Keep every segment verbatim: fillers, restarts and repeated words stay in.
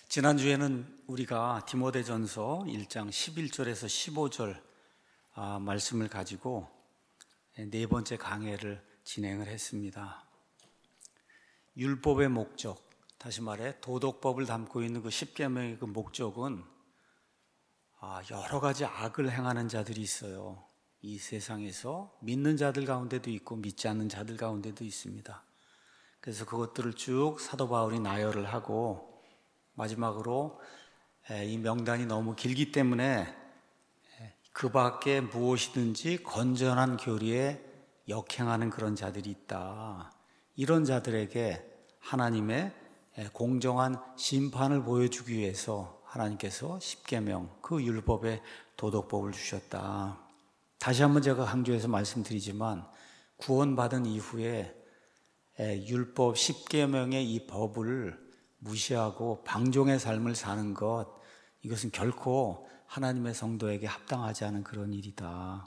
지난주에는 우리가 디모데전서 일 장 십일 절에서 십오 절 말씀을 가지고 네 번째 강해를 진행을 했습니다. 율법의 목적, 다시 말해 도덕법을 담고 있는 그 십계명의 그 목적은 여러 가지 악을 행하는 자들이 있어요. 이 세상에서 믿는 자들 가운데도 있고 믿지 않는 자들 가운데도 있습니다. 그래서 그것들을 쭉 사도 바울이 나열을 하고 마지막으로 이 명단이 너무 길기 때문에 그 밖에 무엇이든지 건전한 교리에 역행하는 그런 자들이 있다. 이런 자들에게 하나님의 공정한 심판을 보여주기 위해서 하나님께서 십계명, 그 율법의 도덕법을 주셨다. 다시 한번 제가 강조해서 말씀드리지만 구원받은 이후에 율법 십계명의 이 법을 무시하고 방종의 삶을 사는 것, 이것은 결코 하나님의 성도에게 합당하지 않은 그런 일이다.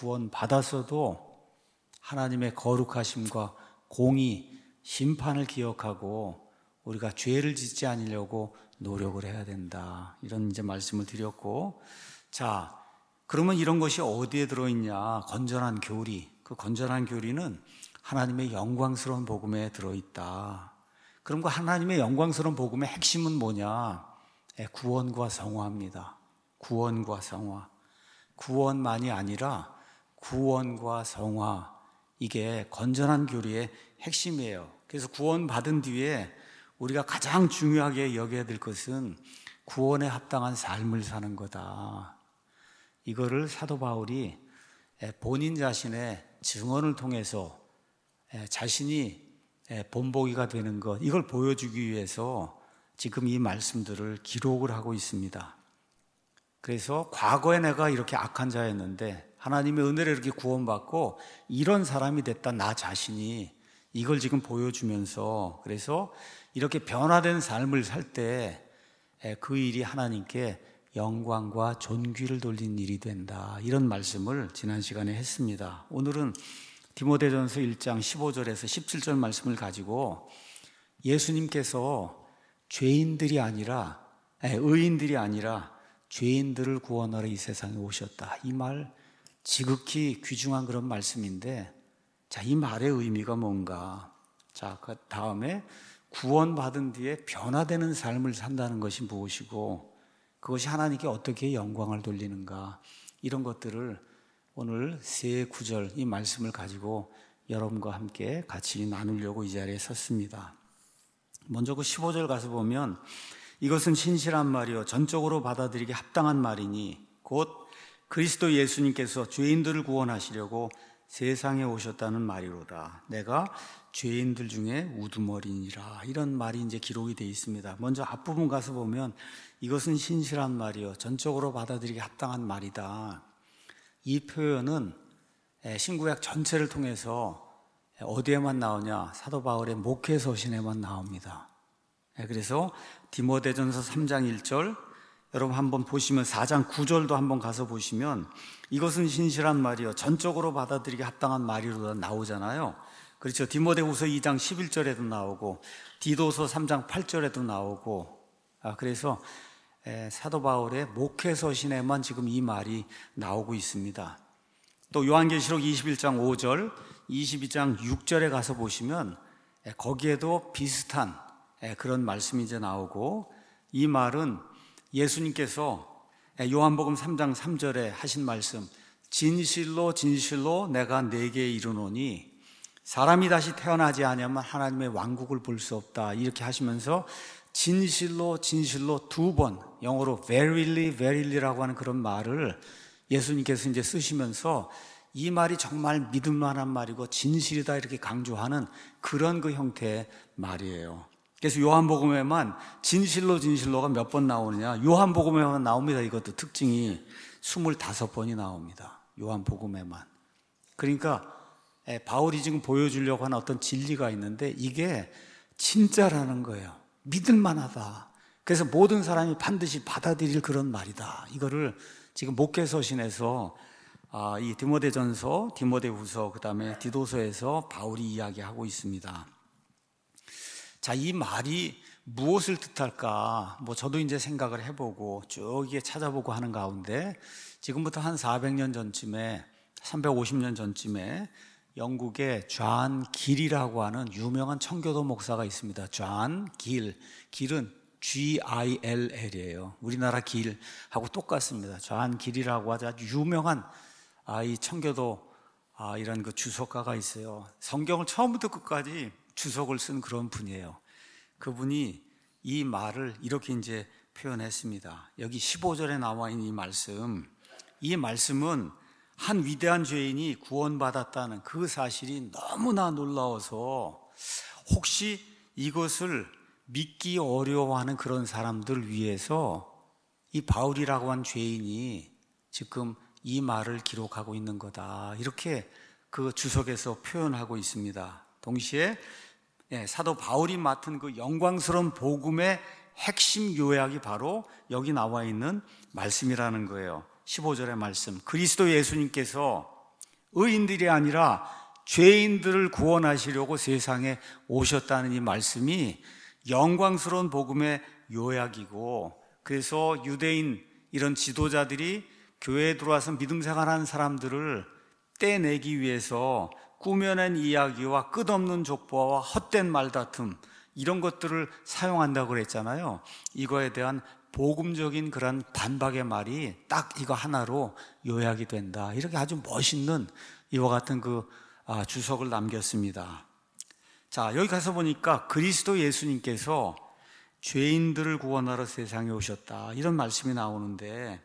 구원받았어도 하나님의 거룩하심과 공의, 심판을 기억하고 우리가 죄를 짓지 않으려고 노력을 해야 된다. 이런 이제 말씀을 드렸고, 자, 그러면 이런 것이 어디에 들어있냐? 건전한 교리. 그 건전한 교리는 하나님의 영광스러운 복음에 들어있다. 그럼 그 하나님의 영광스러운 복음의 핵심은 뭐냐? 구원과 성화입니다. 구원과 성화. 구원만이 아니라 구원과 성화. 이게 건전한 교리의 핵심이에요. 그래서 구원받은 뒤에 우리가 가장 중요하게 여겨야 될 것은 구원에 합당한 삶을 사는 거다. 이거를 사도 바울이 본인 자신의 증언을 통해서 자신이 본보기가 되는 것, 이걸 보여주기 위해서 지금 이 말씀들을 기록을 하고 있습니다. 그래서 과거에 내가 이렇게 악한 자였는데 하나님의 은혜로 이렇게 구원받고 이런 사람이 됐다, 나 자신이, 이걸 지금 보여주면서, 그래서 이렇게 변화된 삶을 살 때 그 일이 하나님께 영광과 존귀를 돌린 일이 된다. 이런 말씀을 지난 시간에 했습니다. 오늘은 디모데전서 일 장 십오 절에서 십칠 절 말씀을 가지고 예수님께서 죄인들이 아니라, 의인들이 아니라 죄인들을 구원하러 이 세상에 오셨다. 이 말 지극히 귀중한 그런 말씀인데, 자, 이 말의 의미가 뭔가? 자, 그 다음에 구원받은 뒤에 변화되는 삶을 산다는 것이 무엇이고, 그것이 하나님께 어떻게 영광을 돌리는가, 이런 것들을 오늘 세 구절 이 말씀을 가지고 여러분과 함께 같이 나누려고 이 자리에 섰습니다. 먼저 그 십오 절 가서 보면, 이것은 신실한 말이요 전적으로 받아들이기 합당한 말이니 곧 그리스도 예수님께서 죄인들을 구원하시려고 세상에 오셨다는 말이로다. 내가 죄인들 중에 우두머리니라. 이런 말이 이제 기록이 되어 있습니다. 먼저 앞부분 가서 보면 이것은 신실한 말이요 전적으로 받아들이기 합당한 말이다. 이 표현은 신구약 전체를 통해서 어디에만 나오냐? 사도 바울의 목회서신에만 나옵니다. 그래서 디모데전서 삼 장 일 절, 여러분 한번 보시면 사 장 구 절도 한번 가서 보시면 이것은 신실한 말이요 전적으로 받아들이기 합당한 말이로 나오잖아요. 그렇죠. 디모데후서 이 장 십일 절에도 나오고 디도서 삼 장 팔 절에도 나오고, 아, 그래서 사도 바울의 목회서신에만 지금 이 말이 나오고 있습니다. 또 요한계시록 이십일 장 오 절, 이십이 장 육 절에 가서 보시면 거기에도 비슷한 그런 말씀이 이제 나오고, 이 말은 예수님께서 요한복음 삼 장 삼 절에 하신 말씀, 진실로 진실로 내가 네게 이르노니 사람이 다시 태어나지 아니하면 하나님의 왕국을 볼 수 없다, 이렇게 하시면서 진실로 진실로 두 번, 영어로 verily verily라고 하는 그런 말을 예수님께서 이제 쓰시면서 이 말이 정말 믿을 만한 말이고 진실이다 이렇게 강조하는 그런 그 형태의 말이에요. 그래서 요한복음에만 진실로 진실로가 몇 번 나오느냐? 요한복음에만 나옵니다. 이것도 특징이 스물다섯 번이 나옵니다. 요한복음에만. 그러니까 바울이 지금 보여주려고 하는 어떤 진리가 있는데 이게 진짜라는 거예요. 믿을 만하다. 그래서 모든 사람이 반드시 받아들일 그런 말이다. 이거를 지금 목회서신에서 이 디모데전서, 디모데후서, 그 다음에 디도서에서 바울이 이야기하고 있습니다. 자, 이 말이 무엇을 뜻할까? 뭐 저도 이제 생각을 해보고 쭉 이게 찾아보고 하는 가운데 지금부터 한 사백 년 전쯤에, 삼백오십 년 전쯤에 영국의 존 길이라고 하는 유명한 청교도 목사가 있습니다. 존 길. 길은 지 아이 엘 엘이에요. 우리나라 길하고 똑같습니다. 존 길이라고 하자 유명한 아, 이 청교도 아, 이런 그 주석가가 있어요. 성경을 처음부터 끝까지 주석을 쓴 그런 분이에요. 그분이 이 말을 이렇게 이제 표현했습니다. 여기 십오 절에 나와 있는 이 말씀, 이 말씀은 한 위대한 죄인이 구원받았다는 그 사실이 너무나 놀라워서 혹시 이것을 믿기 어려워하는 그런 사람들 위해서 이 바울이라고 한 죄인이 지금 이 말을 기록하고 있는 거다, 이렇게 그 주석에서 표현하고 있습니다. 동시에 사도 바울이 맡은 그 영광스러운 복음의 핵심 요약이 바로 여기 나와 있는 말씀이라는 거예요. 십오 절의 말씀, 그리스도 예수님께서 의인들이 아니라 죄인들을 구원하시려고 세상에 오셨다는 이 말씀이 영광스러운 복음의 요약이고, 그래서 유대인 이런 지도자들이 교회에 들어와서 믿음 생활하는 사람들을 떼내기 위해서 꾸며낸 이야기와 끝없는 족보와 헛된 말다툼, 이런 것들을 사용한다고 그랬잖아요. 이거에 대한 복음적인 그런 반박의 말이 딱 이거 하나로 요약이 된다, 이렇게 아주 멋있는 이와 같은 그 주석을 남겼습니다. 자, 여기 가서 보니까 그리스도 예수님께서 죄인들을 구원하러 세상에 오셨다, 이런 말씀이 나오는데,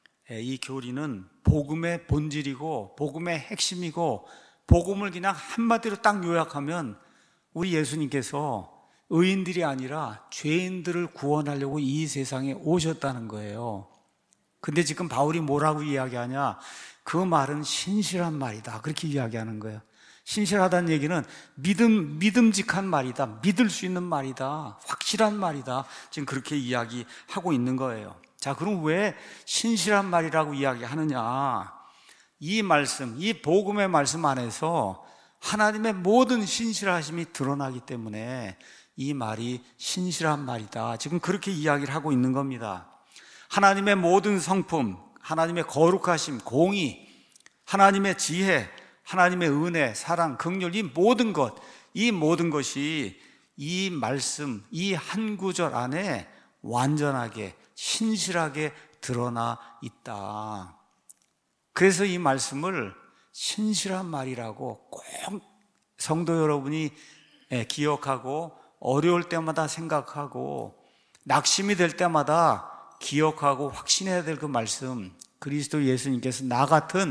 이 교리는 복음의 본질이고 복음의 핵심이고, 복음을 그냥 한마디로 딱 요약하면 우리 예수님께서 의인들이 아니라 죄인들을 구원하려고 이 세상에 오셨다는 거예요. 근데 지금 바울이 뭐라고 이야기하냐? 그 말은 신실한 말이다, 그렇게 이야기하는 거예요. 신실하다는 얘기는 믿음, 믿음직한 말이다, 믿을 수 있는 말이다, 확실한 말이다, 지금 그렇게 이야기하고 있는 거예요. 자, 그럼 왜 신실한 말이라고 이야기하느냐? 이 말씀, 이 복음의 말씀 안에서 하나님의 모든 신실하심이 드러나기 때문에 이 말이 신실한 말이다, 지금 그렇게 이야기를 하고 있는 겁니다. 하나님의 모든 성품, 하나님의 거룩하심, 공의, 하나님의 지혜, 하나님의 은혜, 사랑, 긍휼, 이 모든 것, 이 모든 것이 이 말씀, 이 한 구절 안에 완전하게 신실하게 드러나 있다. 그래서 이 말씀을 신실한 말이라고 꼭 성도 여러분이 기억하고, 어려울 때마다 생각하고, 낙심이 될 때마다 기억하고 확신해야 될 그 말씀, 그리스도 예수님께서 나 같은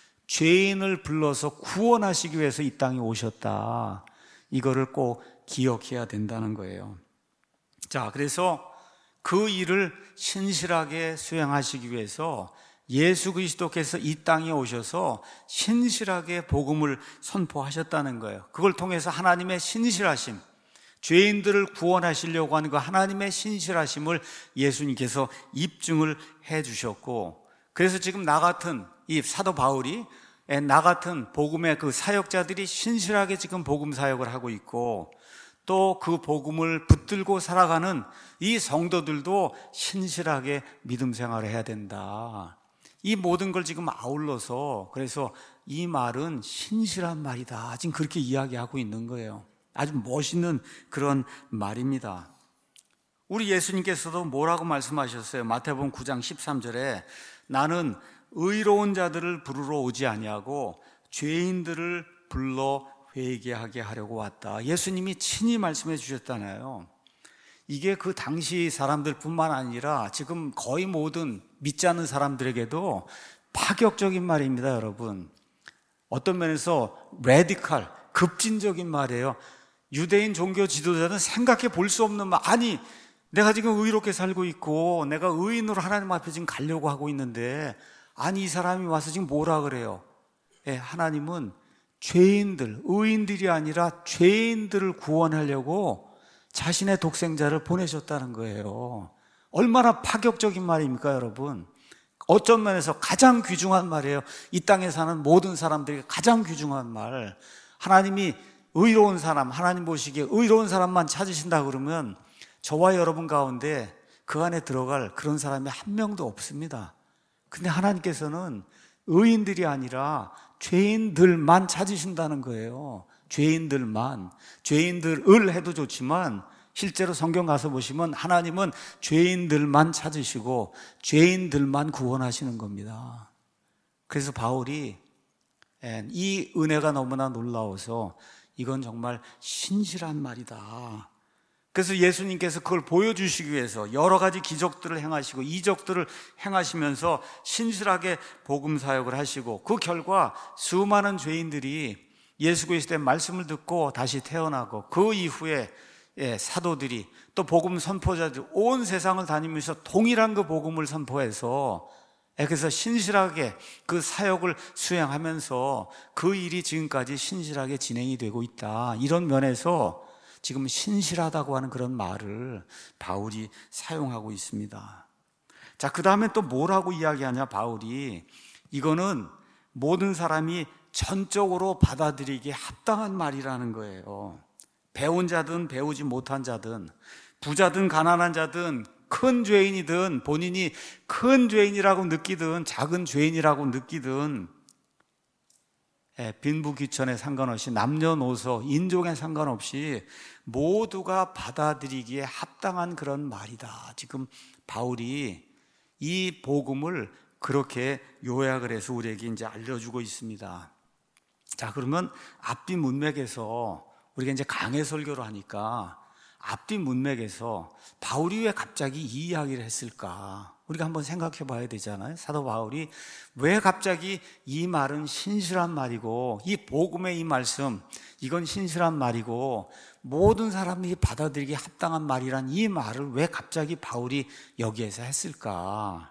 죄인을 불러서 구원하시기 위해서 이 땅에 오셨다, 이거를 꼭 기억해야 된다는 거예요. 자, 그래서 그 일을 신실하게 수행하시기 위해서 예수 그리스도께서 이 땅에 오셔서 신실하게 복음을 선포하셨다는 거예요. 그걸 통해서 하나님의 신실하심, 죄인들을 구원하시려고 하는 그 하나님의 신실하심을 예수님께서 입증을 해 주셨고, 그래서 지금 나 같은 이 사도 바울이, 나 같은 복음의 그 사역자들이 신실하게 지금 복음 사역을 하고 있고, 또 그 복음을 붙들고 살아가는 이 성도들도 신실하게 믿음 생활을 해야 된다. 이 모든 걸 지금 아울러서, 그래서 이 말은 신실한 말이다, 지금 그렇게 이야기하고 있는 거예요. 아주 멋있는 그런 말입니다. 우리 예수님께서도 뭐라고 말씀하셨어요? 마태복음 구 장 십삼 절에 나는 의로운 자들을 부르러 오지 아니하고 죄인들을 불러 회개하게 하려고 왔다, 예수님이 친히 말씀해 주셨잖아요. 이게 그 당시 사람들뿐만 아니라 지금 거의 모든 믿지 않는 사람들에게도 파격적인 말입니다, 여러분. 어떤 면에서 레디칼, 급진적인 말이에요. 유대인 종교 지도자는 생각해 볼 수 없는 말. 아니, 내가 지금 의롭게 살고 있고 내가 의인으로 하나님 앞에 지금 가려고 하고 있는데, 아니 이 사람이 와서 지금 뭐라 그래요? 예, 하나님은 죄인들, 의인들이 아니라 죄인들을 구원하려고 자신의 독생자를 보내셨다는 거예요. 얼마나 파격적인 말입니까, 여러분? 어떤 면에서 가장 귀중한 말이에요. 이 땅에 사는 모든 사람들에게 가장 귀중한 말. 하나님이 의로운 사람, 하나님 보시기에 의로운 사람만 찾으신다 그러면 저와 여러분 가운데 그 안에 들어갈 그런 사람이 한 명도 없습니다. 근데 하나님께서는 의인들이 아니라 죄인들만 찾으신다는 거예요. 죄인들만. 죄인들을 해도 좋지만 실제로 성경 가서 보시면 하나님은 죄인들만 찾으시고 죄인들만 구원하시는 겁니다. 그래서 바울이 이 은혜가 너무나 놀라워서 이건 정말 신실한 말이다. 그래서 예수님께서 그걸 보여주시기 위해서 여러 가지 기적들을 행하시고 이적들을 행하시면서 신실하게 복음 사역을 하시고 그 결과 수많은 죄인들이 예수 그리스도의 말씀을 듣고 다시 태어나고 그 이후에 사도들이 또 복음 선포자들 온 세상을 다니면서 동일한 그 복음을 선포해서 그래서 신실하게 그 사역을 수행하면서 그 일이 지금까지 신실하게 진행이 되고 있다. 이런 면에서 지금 신실하다고 하는 그런 말을 바울이 사용하고 있습니다. 자, 그 다음에 또 뭐라고 이야기하냐, 바울이. 이거는 모든 사람이 전적으로 받아들이기에 합당한 말이라는 거예요. 배운 자든 배우지 못한 자든, 부자든 가난한 자든, 큰 죄인이든 본인이 큰 죄인이라고 느끼든 작은 죄인이라고 느끼든 빈부귀천에 상관없이 남녀노소 인종에 상관없이 모두가 받아들이기에 합당한 그런 말이다. 지금 바울이 이 복음을 그렇게 요약을 해서 우리에게 이제 알려주고 있습니다. 자, 그러면 앞뒤 문맥에서 우리가 이제 강해 설교를 하니까 앞뒤 문맥에서 바울이 왜 갑자기 이 이야기를 했을까? 우리가 한번 생각해 봐야 되잖아요. 사도 바울이 왜 갑자기 이 말은 신실한 말이고 이 복음의 이 말씀 이건 신실한 말이고 모든 사람이 받아들이기 합당한 말이란 이 말을 왜 갑자기 바울이 여기에서 했을까?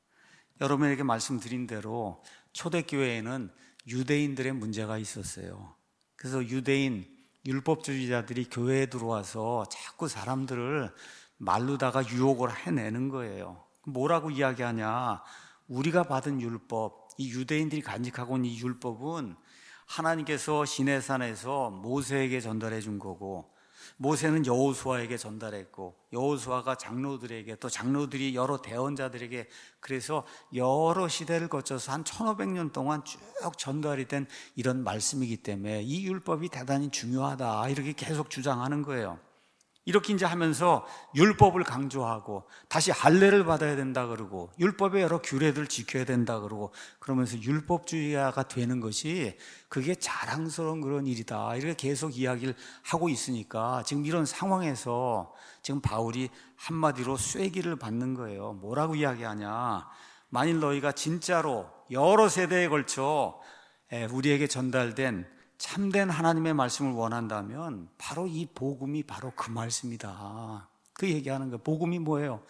여러분에게 말씀드린 대로 초대교회에는 유대인들의 문제가 있었어요. 그래서 유대인 율법주의자들이 교회에 들어와서 자꾸 사람들을 말르다가 유혹을 해내는 거예요. 뭐라고 이야기하냐? 우리가 받은 율법, 이 유대인들이 간직하고 있는 이 율법은 하나님께서 시내산에서 모세에게 전달해 준 거고 모세는 여호수아에게 전달했고 여호수아가 장로들에게 또 장로들이 여러 대언자들에게 그래서 여러 시대를 거쳐서 한 천오백 년 동안 쭉 전달이 된 이런 말씀이기 때문에 이 율법이 대단히 중요하다 이렇게 계속 주장하는 거예요. 이렇게 이제 하면서 율법을 강조하고 다시 할례를 받아야 된다 그러고 율법의 여러 규례들을 지켜야 된다 그러고 그러면서 율법주의자가 되는 것이 그게 자랑스러운 그런 일이다 이렇게 계속 이야기를 하고 있으니까 지금 이런 상황에서 지금 바울이 한마디로 쐐기를 받는 거예요. 뭐라고 이야기하냐? 만일 너희가 진짜로 여러 세대에 걸쳐 우리에게 전달된 참된 하나님의 말씀을 원한다면 바로 이 복음이 바로 그 말씀이다. 그 얘기하는 거예요. 복음이 뭐예요?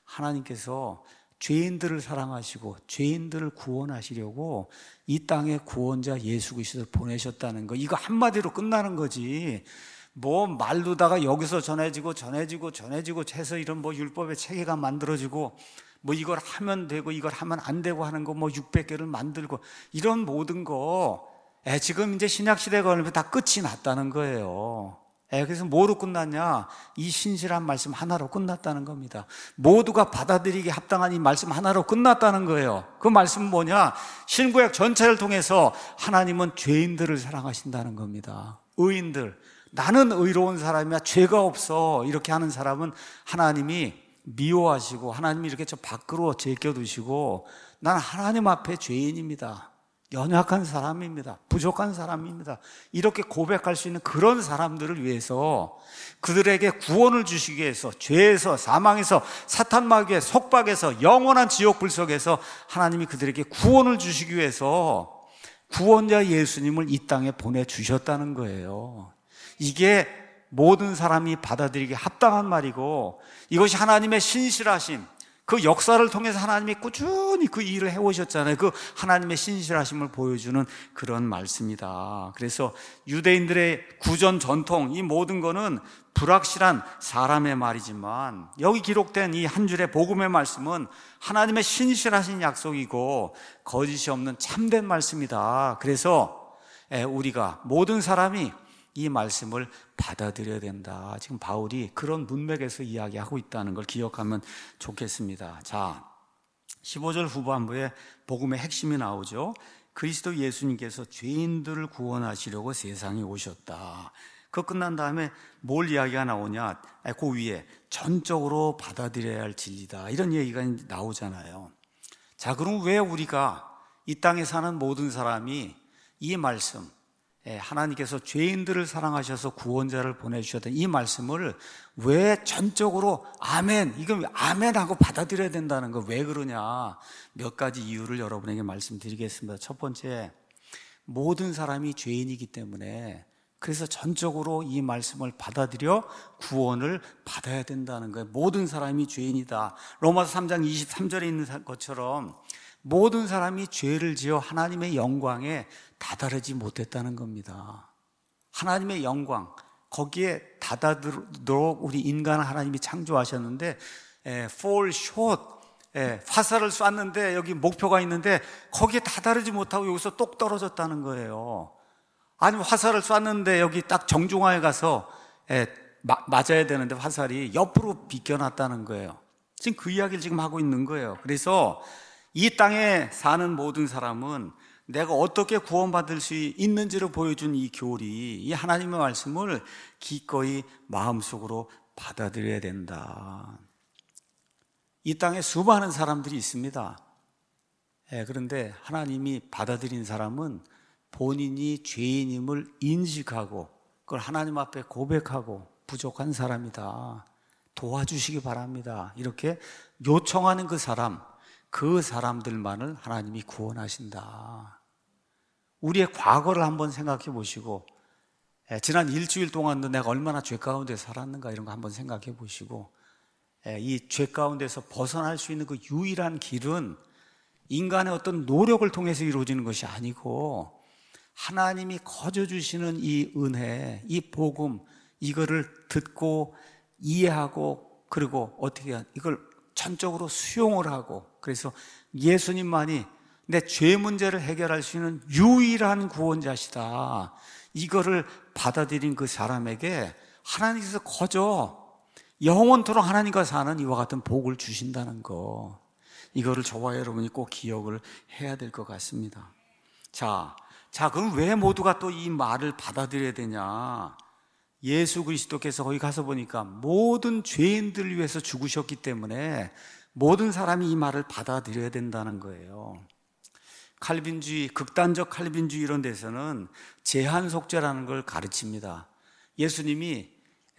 하나님께서 죄인들을 사랑하시고 죄인들을 구원하시려고 이 땅에 구원자 예수 그리스도를 보내셨다는 거. 이거 한마디로 끝나는 거지. 뭐 말로다가 여기서 전해지고 전해지고 전해지고 해서 이런 뭐 율법의 체계가 만들어지고 뭐 이걸 하면 되고 이걸 하면 안 되고 하는 거 뭐 육백 개를 만들고 이런 모든 거 에, 지금 이제 신약시대가 오면 다 끝이 났다는 거예요. 에, 그래서 뭐로 끝났냐? 이 신실한 말씀 하나로 끝났다는 겁니다. 모두가 받아들이기 합당한 이 말씀 하나로 끝났다는 거예요. 그 말씀은 뭐냐? 신구약 전체를 통해서 하나님은 죄인들을 사랑하신다는 겁니다. 의인들, 나는 의로운 사람이야, 죄가 없어 이렇게 하는 사람은 하나님이 미워하시고 하나님이 이렇게 저 밖으로 제껴두시고 난 하나님 앞에 죄인입니다, 연약한 사람입니다, 부족한 사람입니다 이렇게 고백할 수 있는 그런 사람들을 위해서 그들에게 구원을 주시기 위해서 죄에서 사망에서 사탄 마귀의 속박에서 영원한 지옥 불 속에서 하나님이 그들에게 구원을 주시기 위해서 구원자 예수님을 이 땅에 보내주셨다는 거예요. 이게 모든 사람이 받아들이기 합당한 말이고 이것이 하나님의 신실하심, 그 역사를 통해서 하나님이 꾸준히 그 일을 해오셨잖아요. 그 하나님의 신실하심을 보여주는 그런 말씀이다. 그래서 유대인들의 구전 전통, 이 모든 거는 불확실한 사람의 말이지만 여기 기록된 이 한 줄의 복음의 말씀은 하나님의 신실하신 약속이고 거짓이 없는 참된 말씀이다. 그래서 우리가 모든 사람이 이 말씀을 받아들여야 된다. 지금 바울이 그런 문맥에서 이야기하고 있다는 걸 기억하면 좋겠습니다. 자, 십오 절 후반부에 복음의 핵심이 나오죠. 그리스도 예수님께서 죄인들을 구원하시려고 세상에 오셨다. 그 끝난 다음에 뭘 이야기가 나오냐? 그 위에 전적으로 받아들여야 할 진리다. 이런 얘기가 나오잖아요. 자, 그럼 왜 우리가 이 땅에 사는 모든 사람이 이 말씀, 하나님께서 죄인들을 사랑하셔서 구원자를 보내주셨던 이 말씀을 왜 전적으로 아멘, 이건 아멘하고 받아들여야 된다는 거 왜 그러냐? 몇 가지 이유를 여러분에게 말씀드리겠습니다. 첫 번째, 모든 사람이 죄인이기 때문에 그래서 전적으로 이 말씀을 받아들여 구원을 받아야 된다는 거예요. 모든 사람이 죄인이다. 로마서 삼 장 이십삼 절에 있는 것처럼 모든 사람이 죄를 지어 하나님의 영광에 다다르지 못했다는 겁니다. 하나님의 영광, 거기에 다다르도록 우리 인간을 하나님이 창조하셨는데 에, fall short, 에, 화살을 쐈는데 여기 목표가 있는데 거기에 다다르지 못하고 여기서 똑 떨어졌다는 거예요. 아니면 화살을 쐈는데 여기 딱 정중앙에 가서 에, 마, 맞아야 되는데 화살이 옆으로 비껴났다는 거예요. 지금 그 이야기를 지금 하고 있는 거예요. 그래서 이 땅에 사는 모든 사람은 내가 어떻게 구원받을 수 있는지를 보여준 이 교리, 이 하나님의 말씀을 기꺼이 마음속으로 받아들여야 된다. 이 땅에 수많은 사람들이 있습니다. 예, 그런데 하나님이 받아들인 사람은 본인이 죄인임을 인식하고 그걸 하나님 앞에 고백하고 부족한 사람이다. 도와주시기 바랍니다. 이렇게 요청하는 그 사람, 그 사람들만을 하나님이 구원하신다. 우리의 과거를 한번 생각해 보시고 지난 일주일 동안도 내가 얼마나 죄 가운데 살았는가 이런 거 한번 생각해 보시고 이 죄 가운데서 벗어날 수 있는 그 유일한 길은 인간의 어떤 노력을 통해서 이루어지는 것이 아니고 하나님이 거저 주시는 이 은혜, 이 복음, 이거를 듣고 이해하고 그리고 어떻게 이걸 전적으로 수용을 하고 그래서 예수님만이 내 죄 문제를 해결할 수 있는 유일한 구원자시다. 이거를 받아들인 그 사람에게 하나님께서 거저 영원토록 하나님과 사는 이와 같은 복을 주신다는 거, 이거를 저와 여러분이 꼭 기억을 해야 될 것 같습니다. 자, 자, 그럼 왜 모두가 또 이 말을 받아들여야 되냐? 예수 그리스도께서 거기 가서 보니까 모든 죄인들을 위해서 죽으셨기 때문에 모든 사람이 이 말을 받아들여야 된다는 거예요. 칼빈주의, 극단적 칼빈주의 이런 데서는 제한 속죄라는 걸 가르칩니다. 예수님이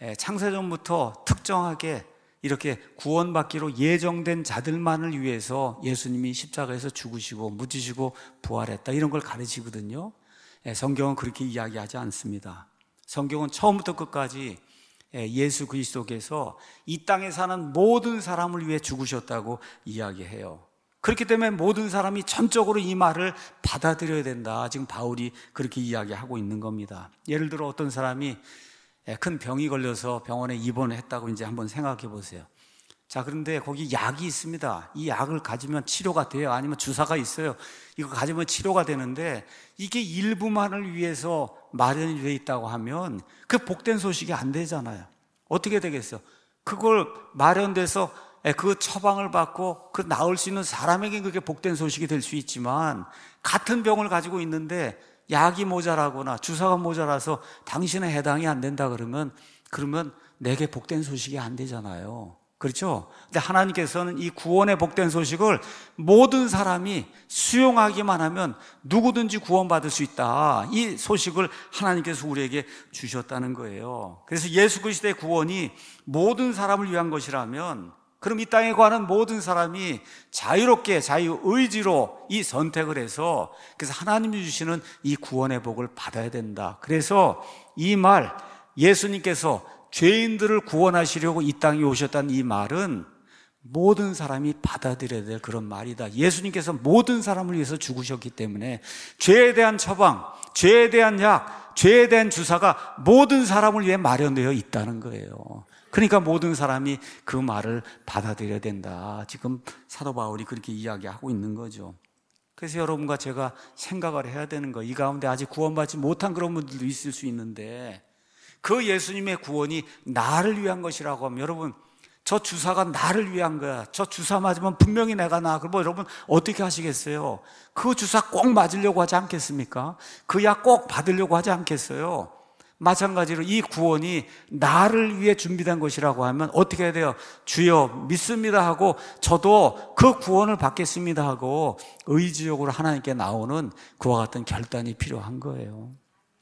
창세전부터 특정하게 이렇게 구원받기로 예정된 자들만을 위해서 예수님이 십자가에서 죽으시고 묻히시고 부활했다 이런 걸 가르치거든요. 성경은 그렇게 이야기하지 않습니다. 성경은 처음부터 끝까지 예수 그리스도께서 이 땅에 사는 모든 사람을 위해 죽으셨다고 이야기해요. 그렇기 때문에 모든 사람이 전적으로 이 말을 받아들여야 된다. 지금 바울이 그렇게 이야기하고 있는 겁니다. 예를 들어 어떤 사람이 큰 병이 걸려서 병원에 입원을 했다고 이제 한번 생각해 보세요. 자, 그런데 거기 약이 있습니다. 이 약을 가지면 치료가 돼요. 아니면 주사가 있어요. 이거 가지면 치료가 되는데 이게 일부만을 위해서 마련이 되어 있다고 하면 그 복된 소식이 안 되잖아요. 어떻게 되겠어요? 그걸 마련돼서 그 처방을 받고 그 나을 수 있는 사람에게 그게 복된 소식이 될 수 있지만 같은 병을 가지고 있는데 약이 모자라거나 주사가 모자라서 당신은 해당이 안 된다 그러면 그러면 내게 복된 소식이 안 되잖아요. 그렇죠? 근데 하나님께서는 이 구원의 복된 소식을 모든 사람이 수용하기만 하면 누구든지 구원받을 수 있다. 이 소식을 하나님께서 우리에게 주셨다는 거예요. 그래서 예수 그리스도의 구원이 모든 사람을 위한 것이라면 그럼 이 땅에 관한 모든 사람이 자유롭게 자유의지로 이 선택을 해서 그래서 하나님이 주시는 이 구원의 복을 받아야 된다. 그래서 이 말, 예수님께서 죄인들을 구원하시려고 이 땅에 오셨다는 이 말은 모든 사람이 받아들여야 될 그런 말이다. 예수님께서 모든 사람을 위해서 죽으셨기 때문에 죄에 대한 처방, 죄에 대한 약, 죄에 대한 주사가 모든 사람을 위해 마련되어 있다는 거예요. 그러니까 모든 사람이 그 말을 받아들여야 된다. 지금 사도 바울이 그렇게 이야기하고 있는 거죠. 그래서 여러분과 제가 생각을 해야 되는 거, 이 가운데 아직 구원받지 못한 그런 분들도 있을 수 있는데 그 예수님의 구원이 나를 위한 것이라고 하면, 여러분, 저 주사가 나를 위한 거야. 저 주사 맞으면 분명히 내가 나. 그럼 여러분 어떻게 하시겠어요? 그 주사 꼭 맞으려고 하지 않겠습니까? 그 약 꼭 받으려고 하지 않겠어요? 마찬가지로 이 구원이 나를 위해 준비된 것이라고 하면 어떻게 해야 돼요? 주여 믿습니다 하고 저도 그 구원을 받겠습니다 하고 의지적으로 하나님께 나오는 그와 같은 결단이 필요한 거예요.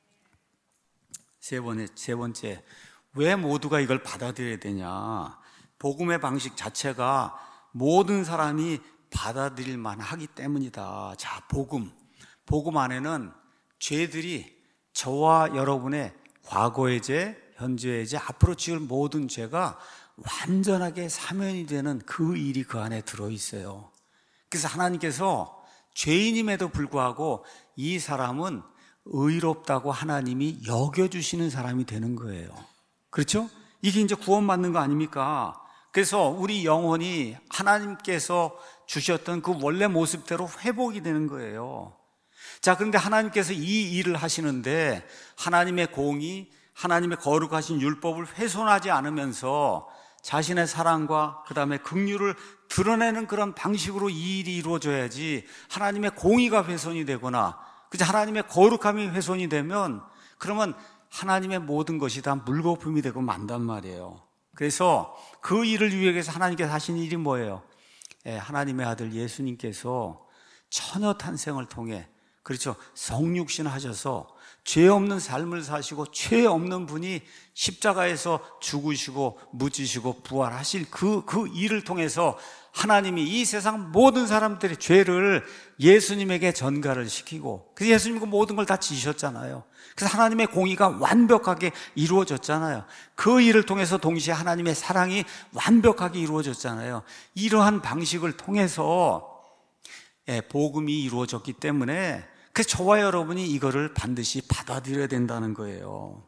세 번째, 세 번째, 왜 모두가 이걸 받아들여야 되냐? 복음의 방식 자체가 모든 사람이 받아들일 만하기 때문이다. 자, 복음. 복음 안에는 죄들이 저와 여러분의 과거의 죄, 현재의 죄, 앞으로 지을 모든 죄가 완전하게 사면이 되는 그 일이 그 안에 들어있어요. 그래서 하나님께서 죄인임에도 불구하고 이 사람은 의롭다고 하나님이 여겨주시는 사람이 되는 거예요. 그렇죠? 이게 이제 구원받는 거 아닙니까? 그래서 우리 영혼이 하나님께서 주셨던 그 원래 모습대로 회복이 되는 거예요. 자, 그런데 하나님께서 이 일을 하시는데 하나님의 공의, 하나님의 거룩하신 율법을 훼손하지 않으면서 자신의 사랑과 그 다음에 긍휼을 드러내는 그런 방식으로 이 일이 이루어져야지, 하나님의 공의가 훼손이 되거나 그저 하나님의 거룩함이 훼손이 되면 그러면 하나님의 모든 것이 다 물거품이 되고 만단 말이에요. 그래서 그 일을 위해서 하나님께서 하신 일이 뭐예요? 예, 하나님의 아들 예수님께서 처녀 탄생을 통해, 그렇죠, 성육신 하셔서 죄 없는 삶을 사시고 죄 없는 분이 십자가에서 죽으시고 묻히시고 부활하실 그, 그 일을 통해서 하나님이 이 세상 모든 사람들의 죄를 예수님에게 전가를 시키고, 그래서 예수님이 그 모든 걸 다 지셨잖아요. 그래서 하나님의 공의가 완벽하게 이루어졌잖아요. 그 일을 통해서 동시에 하나님의 사랑이 완벽하게 이루어졌잖아요. 이러한 방식을 통해서 예, 복음이 이루어졌기 때문에 그래서 저와 여러분이 이거를 반드시 받아들여야 된다는 거예요.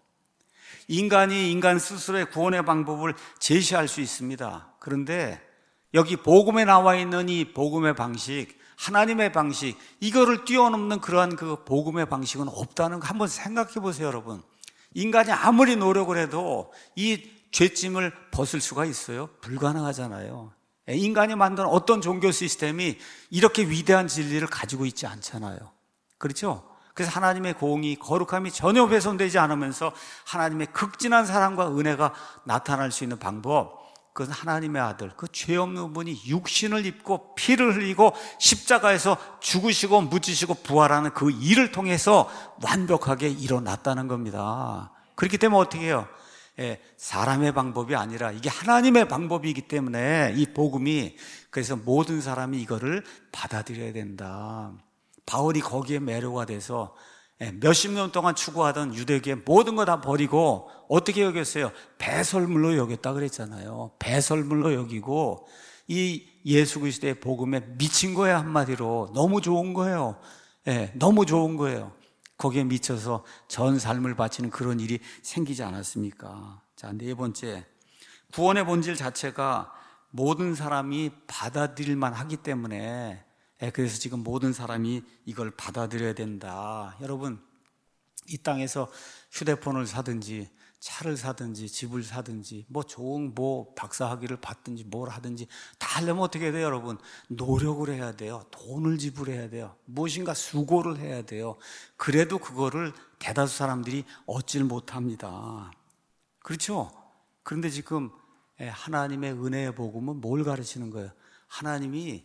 인간이 인간 스스로의 구원의 방법을 제시할 수 있습니다. 그런데 여기 복음에 나와 있는 이 복음의 방식, 하나님의 방식, 이거를 뛰어넘는 그러한 그 복음의 방식은 없다는 거 한번 생각해 보세요, 여러분. 인간이 아무리 노력을 해도 이 죄짐을 벗을 수가 있어요? 불가능하잖아요. 인간이 만든 어떤 종교 시스템이 이렇게 위대한 진리를 가지고 있지 않잖아요. 그렇죠? 그래서 하나님의 공의, 거룩함이 전혀 훼손되지 않으면서 하나님의 극진한 사랑과 은혜가 나타날 수 있는 방법, 그것은 하나님의 아들, 그 죄 없는 분이 육신을 입고 피를 흘리고 십자가에서 죽으시고 묻히시고 부활하는 그 일을 통해서 완벽하게 일어났다는 겁니다. 그렇기 때문에 어떻게 해요? 예, 사람의 방법이 아니라 이게 하나님의 방법이기 때문에 이 복음이, 그래서 모든 사람이 이거를 받아들여야 된다. 바울이 거기에 매료가 돼서 몇십 년 동안 추구하던 유대교의 모든 거 다 버리고 어떻게 여겼어요? 배설물로 여겼다 그랬잖아요. 배설물로 여기고 이 예수 그리스도의 복음에 미친 거예요. 한마디로 너무 좋은 거예요. 예, 너무 좋은 거예요. 거기에 미쳐서 전 삶을 바치는 그런 일이 생기지 않았습니까? 자, 네 번째, 구원의 본질 자체가 모든 사람이 받아들일 만하기 때문에, 그래서 지금 모든 사람이 이걸 받아들여야 된다. 여러분, 이 땅에서 휴대폰을 사든지 차를 사든지 집을 사든지 뭐 좋은 뭐 박사학위를 받든지 뭘 하든지 다 하려면 어떻게 해야 돼요, 여러분? 노력을 해야 돼요. 돈을 지불해야 돼요. 무엇인가 수고를 해야 돼요. 그래도 그거를 대다수 사람들이 얻질 못합니다. 그렇죠? 그런데 지금 하나님의 은혜의 복음은 뭘 가르치는 거예요? 하나님이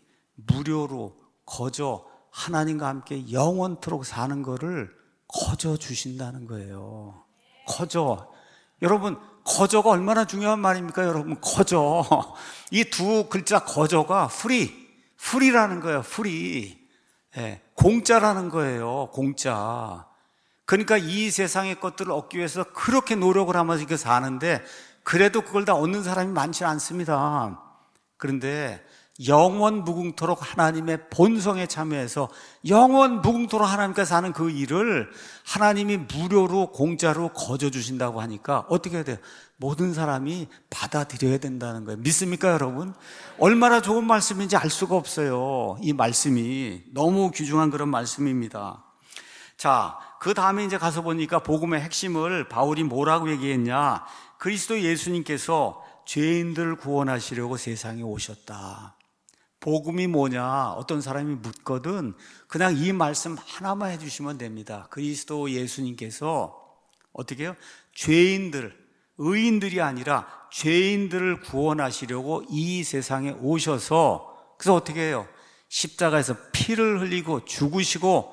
무료로 거저 하나님과 함께 영원토록 사는 거를 거저 주신다는 거예요. 거저. 여러분, 거저가 얼마나 중요한 말입니까, 여러분? 거저. 이 두 글자 거저가 free, free라는 거예요. free. 예, 공짜라는 거예요. 공짜. 그러니까 이 세상의 것들을 얻기 위해서 그렇게 노력을 하면서 이렇게 사는데 그래도 그걸 다 얻는 사람이 많지 않습니다. 그런데 영원 무궁토록 하나님의 본성에 참여해서 영원 무궁토록 하나님과 사는 그 일을 하나님이 무료로 공짜로 거저 주신다고 하니까 어떻게 해야 돼요? 모든 사람이 받아들여야 된다는 거예요. 믿습니까, 여러분? 얼마나 좋은 말씀인지 알 수가 없어요. 이 말씀이 너무 귀중한 그런 말씀입니다. 자, 그 다음에 이제 가서 보니까 복음의 핵심을 바울이 뭐라고 얘기했냐? 그리스도 예수님께서 죄인들을 구원하시려고 세상에 오셨다. 복음이 뭐냐? 어떤 사람이 묻거든 그냥 이 말씀 하나만 해주시면 됩니다. 그리스도 예수님께서 어떻게 해요? 죄인들, 의인들이 아니라 죄인들을 구원하시려고 이 세상에 오셔서, 그래서 어떻게 해요? 십자가에서 피를 흘리고 죽으시고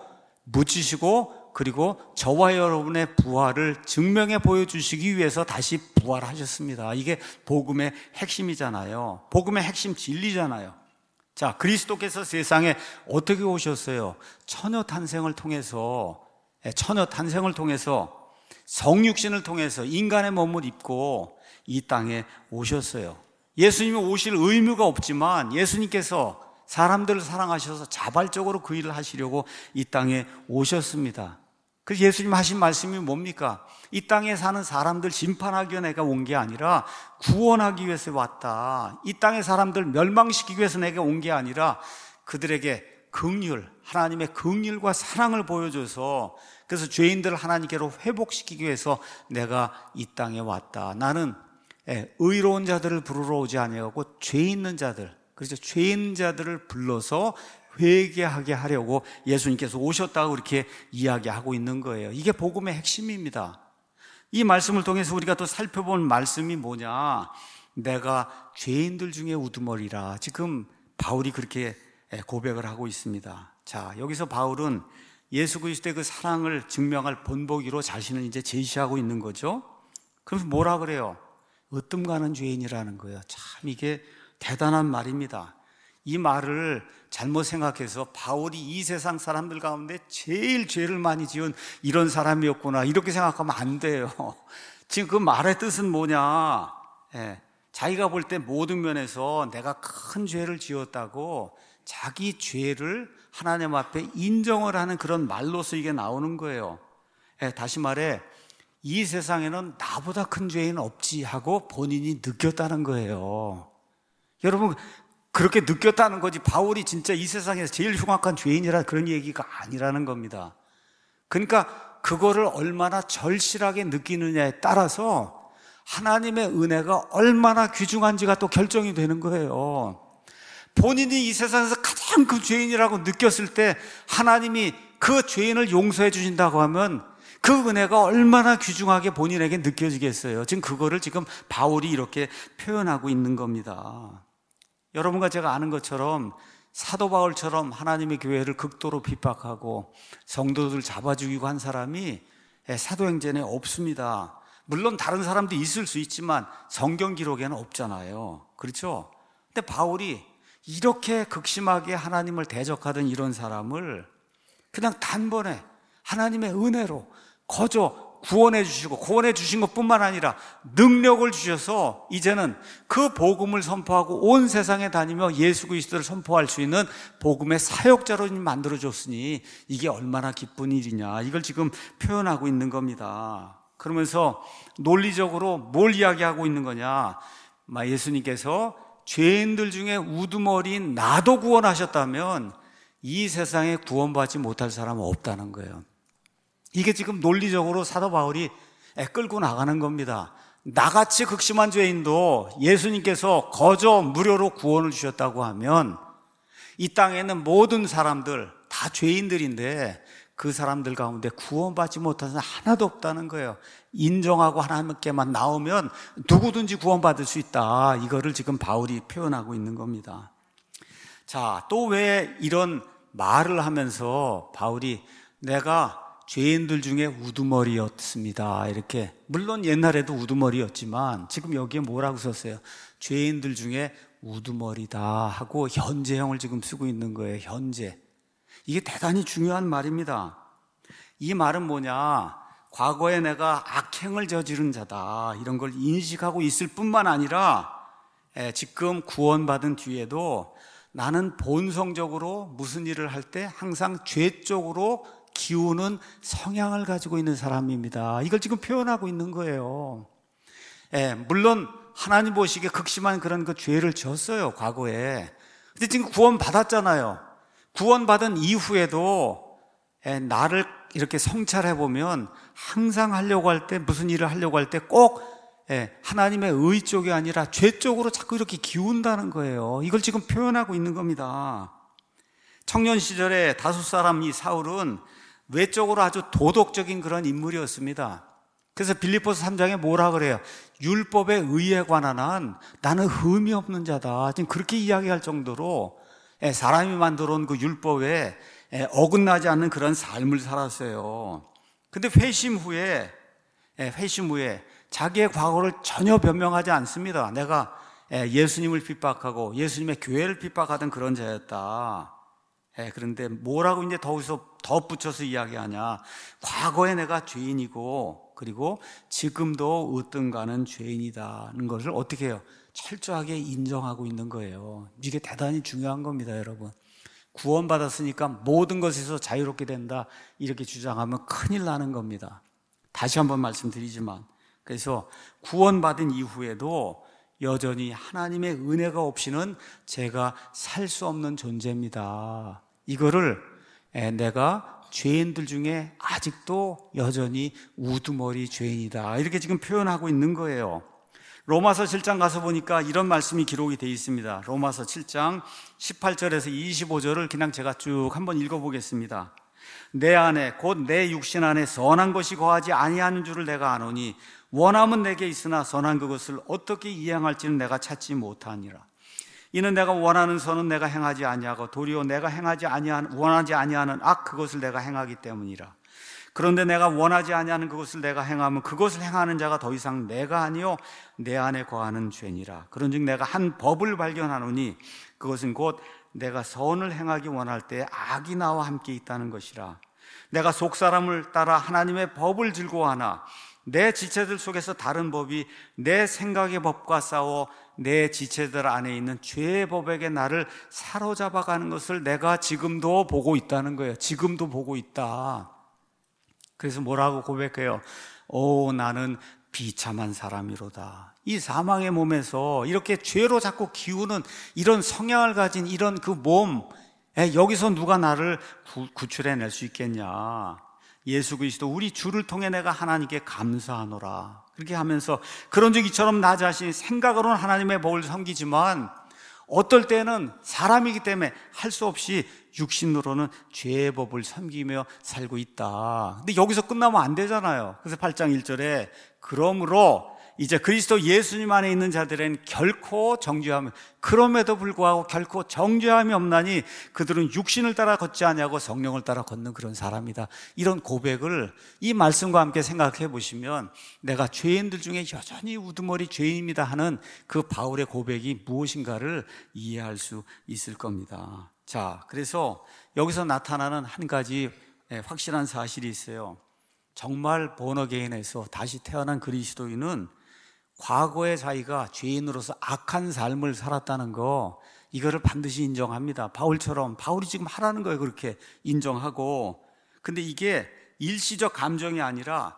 묻히시고 그리고 저와 여러분의 부활을 증명해 보여주시기 위해서 다시 부활하셨습니다. 이게 복음의 핵심이잖아요. 복음의 핵심 진리잖아요. 자, 그리스도께서 세상에 어떻게 오셨어요? 처녀 탄생을 통해서, 처녀 탄생을 통해서 성육신을 통해서 인간의 몸을 입고 이 땅에 오셨어요. 예수님이 오실 의무가 없지만 예수님께서 사람들을 사랑하셔서 자발적으로 그 일을 하시려고 이 땅에 오셨습니다. 그래서 예수님 하신 말씀이 뭡니까? 이 땅에 사는 사람들 심판하기 위해 내가 온 게 아니라 구원하기 위해서 왔다. 이 땅의 사람들 멸망시키기 위해서 내가 온 게 아니라 그들에게 긍휼, 하나님의 긍휼과 사랑을 보여줘서, 그래서 죄인들을 하나님께로 회복시키기 위해서 내가 이 땅에 왔다. 나는 의로운 자들을 부르러 오지 아니하고 죄 있는 자들, 그래서 죄 있는 자들을 불러서 회개하게 하려고 예수님께서 오셨다고 그렇게 이야기하고 있는 거예요. 이게 복음의 핵심입니다. 이 말씀을 통해서 우리가 또 살펴본 말씀이 뭐냐? 내가 죄인들 중에 우두머리라. 지금 바울이 그렇게 고백을 하고 있습니다. 자, 여기서 바울은 예수 그리스도의 그 사랑을 증명할 본보기로 자신을 이제 제시하고 있는 거죠. 그래서 뭐라 그래요? 으뜸 가는 죄인이라는 거예요. 참 이게 대단한 말입니다. 이 말을 잘못 생각해서 바울이 이 세상 사람들 가운데 제일 죄를 많이 지은 이런 사람이었구나 이렇게 생각하면 안 돼요. 지금 그 말의 뜻은 뭐냐? 예, 자기가 볼 때 모든 면에서 내가 큰 죄를 지었다고 자기 죄를 하나님 앞에 인정을 하는 그런 말로서 이게 나오는 거예요. 예, 다시 말해 이 세상에는 나보다 큰 죄인은 없지 하고 본인이 느꼈다는 거예요. 여러분 그렇게 느꼈다는 거지 바울이 진짜 이 세상에서 제일 흉악한 죄인이라 그런 얘기가 아니라는 겁니다. 그러니까 그거를 얼마나 절실하게 느끼느냐에 따라서 하나님의 은혜가 얼마나 귀중한지가 또 결정이 되는 거예요. 본인이 이 세상에서 가장 큰 죄인이라고 느꼈을 때 하나님이 그 죄인을 용서해 주신다고 하면 그 은혜가 얼마나 귀중하게 본인에게 느껴지겠어요. 지금 그거를 지금 바울이 이렇게 표현하고 있는 겁니다. 여러분과 제가 아는 것처럼 사도 바울처럼 하나님의 교회를 극도로 핍박하고 성도들 잡아 죽이고 한 사람이 사도행전에 없습니다. 물론 다른 사람도 있을 수 있지만 성경 기록에는 없잖아요. 그렇죠? 근데 바울이 이렇게 극심하게 하나님을 대적하던 이런 사람을 그냥 단번에 하나님의 은혜로 거저 구원해 주시고 구원해 주신 것뿐만 아니라 능력을 주셔서 이제는 그 복음을 선포하고 온 세상에 다니며 예수 그리스도를 선포할 수 있는 복음의 사역자로 만들어줬으니 이게 얼마나 기쁜 일이냐 이걸 지금 표현하고 있는 겁니다. 그러면서 논리적으로 뭘 이야기하고 있는 거냐? 예수님께서 죄인들 중에 우두머리인 나도 구원하셨다면 이 세상에 구원받지 못할 사람은 없다는 거예요. 이게 지금 논리적으로 사도 바울이 끌고 나가는 겁니다. 나같이 극심한 죄인도 예수님께서 거저 무료로 구원을 주셨다고 하면 이 땅에 있는 모든 사람들 다 죄인들인데 그 사람들 가운데 구원받지 못한 사람 하나도 없다는 거예요. 인정하고 하나님께만 나오면 누구든지 구원받을 수 있다. 이거를 지금 바울이 표현하고 있는 겁니다. 자, 또 왜 이런 말을 하면서 바울이 내가 죄인들 중에 우두머리였습니다. 이렇게 물론 옛날에도 우두머리였지만 지금 여기에 뭐라고 썼어요? 죄인들 중에 우두머리다 하고 현재형을 지금 쓰고 있는 거예요. 현재. 이게 대단히 중요한 말입니다. 이 말은 뭐냐? 과거에 내가 악행을 저지른 자다 이런 걸 인식하고 있을 뿐만 아니라 지금 구원받은 뒤에도 나는 본성적으로 무슨 일을 할 때 항상 죄 쪽으로 기우는 성향을 가지고 있는 사람입니다. 이걸 지금 표현하고 있는 거예요. 예, 물론 하나님 보시기에 극심한 그런 그 죄를 졌어요, 과거에. 근데 지금 구원 받았잖아요. 구원 받은 이후에도 예, 나를 이렇게 성찰해 보면 항상 하려고 할 때, 무슨 일을 하려고 할 때 꼭 예, 하나님의 의 쪽이 아니라 죄 쪽으로 자꾸 이렇게 기운다는 거예요. 이걸 지금 표현하고 있는 겁니다. 청년 시절에 다섯 사람 이 사울은 외적으로 아주 도덕적인 그런 인물이었습니다. 그래서 빌립보서 삼 장에 뭐라 그래요? 율법의 의에 관한 한 나는 흠이 없는 자다. 지금 그렇게 이야기할 정도로 사람이 만들어 온 그 율법에 어긋나지 않는 그런 삶을 살았어요. 근데 회심 후에, 회심 후에 자기의 과거를 전혀 변명하지 않습니다. 내가 예수님을 핍박하고 예수님의 교회를 핍박하던 그런 자였다. 그런데 뭐라고 이제 더욱서 덧붙여서 이야기하냐? 과거에 내가 죄인이고 그리고 지금도 으뜸가는 죄인이다는 것을 어떻게 해요? 철저하게 인정하고 있는 거예요. 이게 대단히 중요한 겁니다, 여러분. 구원받았으니까 모든 것에서 자유롭게 된다 이렇게 주장하면 큰일 나는 겁니다. 다시 한번 말씀드리지만, 그래서 구원받은 이후에도 여전히 하나님의 은혜가 없이는 제가 살 수 없는 존재입니다. 이거를 내가 죄인들 중에 아직도 여전히 우두머리 죄인이다 이렇게 지금 표현하고 있는 거예요. 로마서 칠 장 가서 보니까 이런 말씀이 기록이 되어 있습니다. 로마서 칠 장 십팔 절에서 이십오 절을 그냥 제가 쭉 한번 읽어보겠습니다. 내 안에 곧 내 육신 안에 선한 것이 거하지 아니하는 줄을 내가 아노니 원함은 내게 있으나 선한 그것을 어떻게 이행할지는 내가 찾지 못하니라. 이는 내가 원하는 선은 내가 행하지 아니하고 도리어 내가 행하지 아니하는 원하지 아니하는 악 그것을 내가 행하기 때문이라. 그런데 내가 원하지 아니하는 그것을 내가 행하면 그것을 행하는 자가 더 이상 내가 아니요 내 안에 거하는 죄니라. 그런즉 내가 한 법을 발견하노니 그것은 곧 내가 선을 행하기 원할 때 악이 나와 함께 있다는 것이라. 내가 속사람을 따라 하나님의 법을 즐거워하나 내 지체들 속에서 다른 법이 내 생각의 법과 싸워 내 지체들 안에 있는 죄의 법에게 나를 사로잡아가는 것을 내가 지금도 보고 있다는 거예요. 지금도 보고 있다. 그래서 뭐라고 고백해요? 오, 나는 비참한 사람이로다. 이 사망의 몸에서 이렇게 죄로 자꾸 기우는 이런 성향을 가진 이런 그 몸, 여기서 누가 나를 구, 구출해낼 수 있겠냐? 예수 그리스도 우리 주를 통해 내가 하나님께 감사하노라. 그렇게 하면서 그런즉 이처럼 나 자신이 생각으로는 하나님의 법을 섬기지만 어떨 때는 사람이기 때문에 할 수 없이 육신으로는 죄의 법을 섬기며 살고 있다. 근데 여기서 끝나면 안 되잖아요. 그래서 팔 장 일 절에 그러므로 이제 그리스도 예수님 안에 있는 자들은 결코 정죄함이 그럼에도 불구하고 결코 정죄함이 없나니 그들은 육신을 따라 걷지 아니하고 성령을 따라 걷는 그런 사람이다. 이런 고백을 이 말씀과 함께 생각해 보시면 내가 죄인들 중에 여전히 우두머리 죄인입니다 하는 그 바울의 고백이 무엇인가를 이해할 수 있을 겁니다. 자, 그래서 여기서 나타나는 한 가지 확실한 사실이 있어요. 정말 본어게인에서 다시 태어난 그리스도인은 과거의 자기가 죄인으로서 악한 삶을 살았다는 거, 이거를 반드시 인정합니다. 바울처럼 바울이 지금 하라는 거예요. 그렇게 인정하고. 근데 이게 일시적 감정이 아니라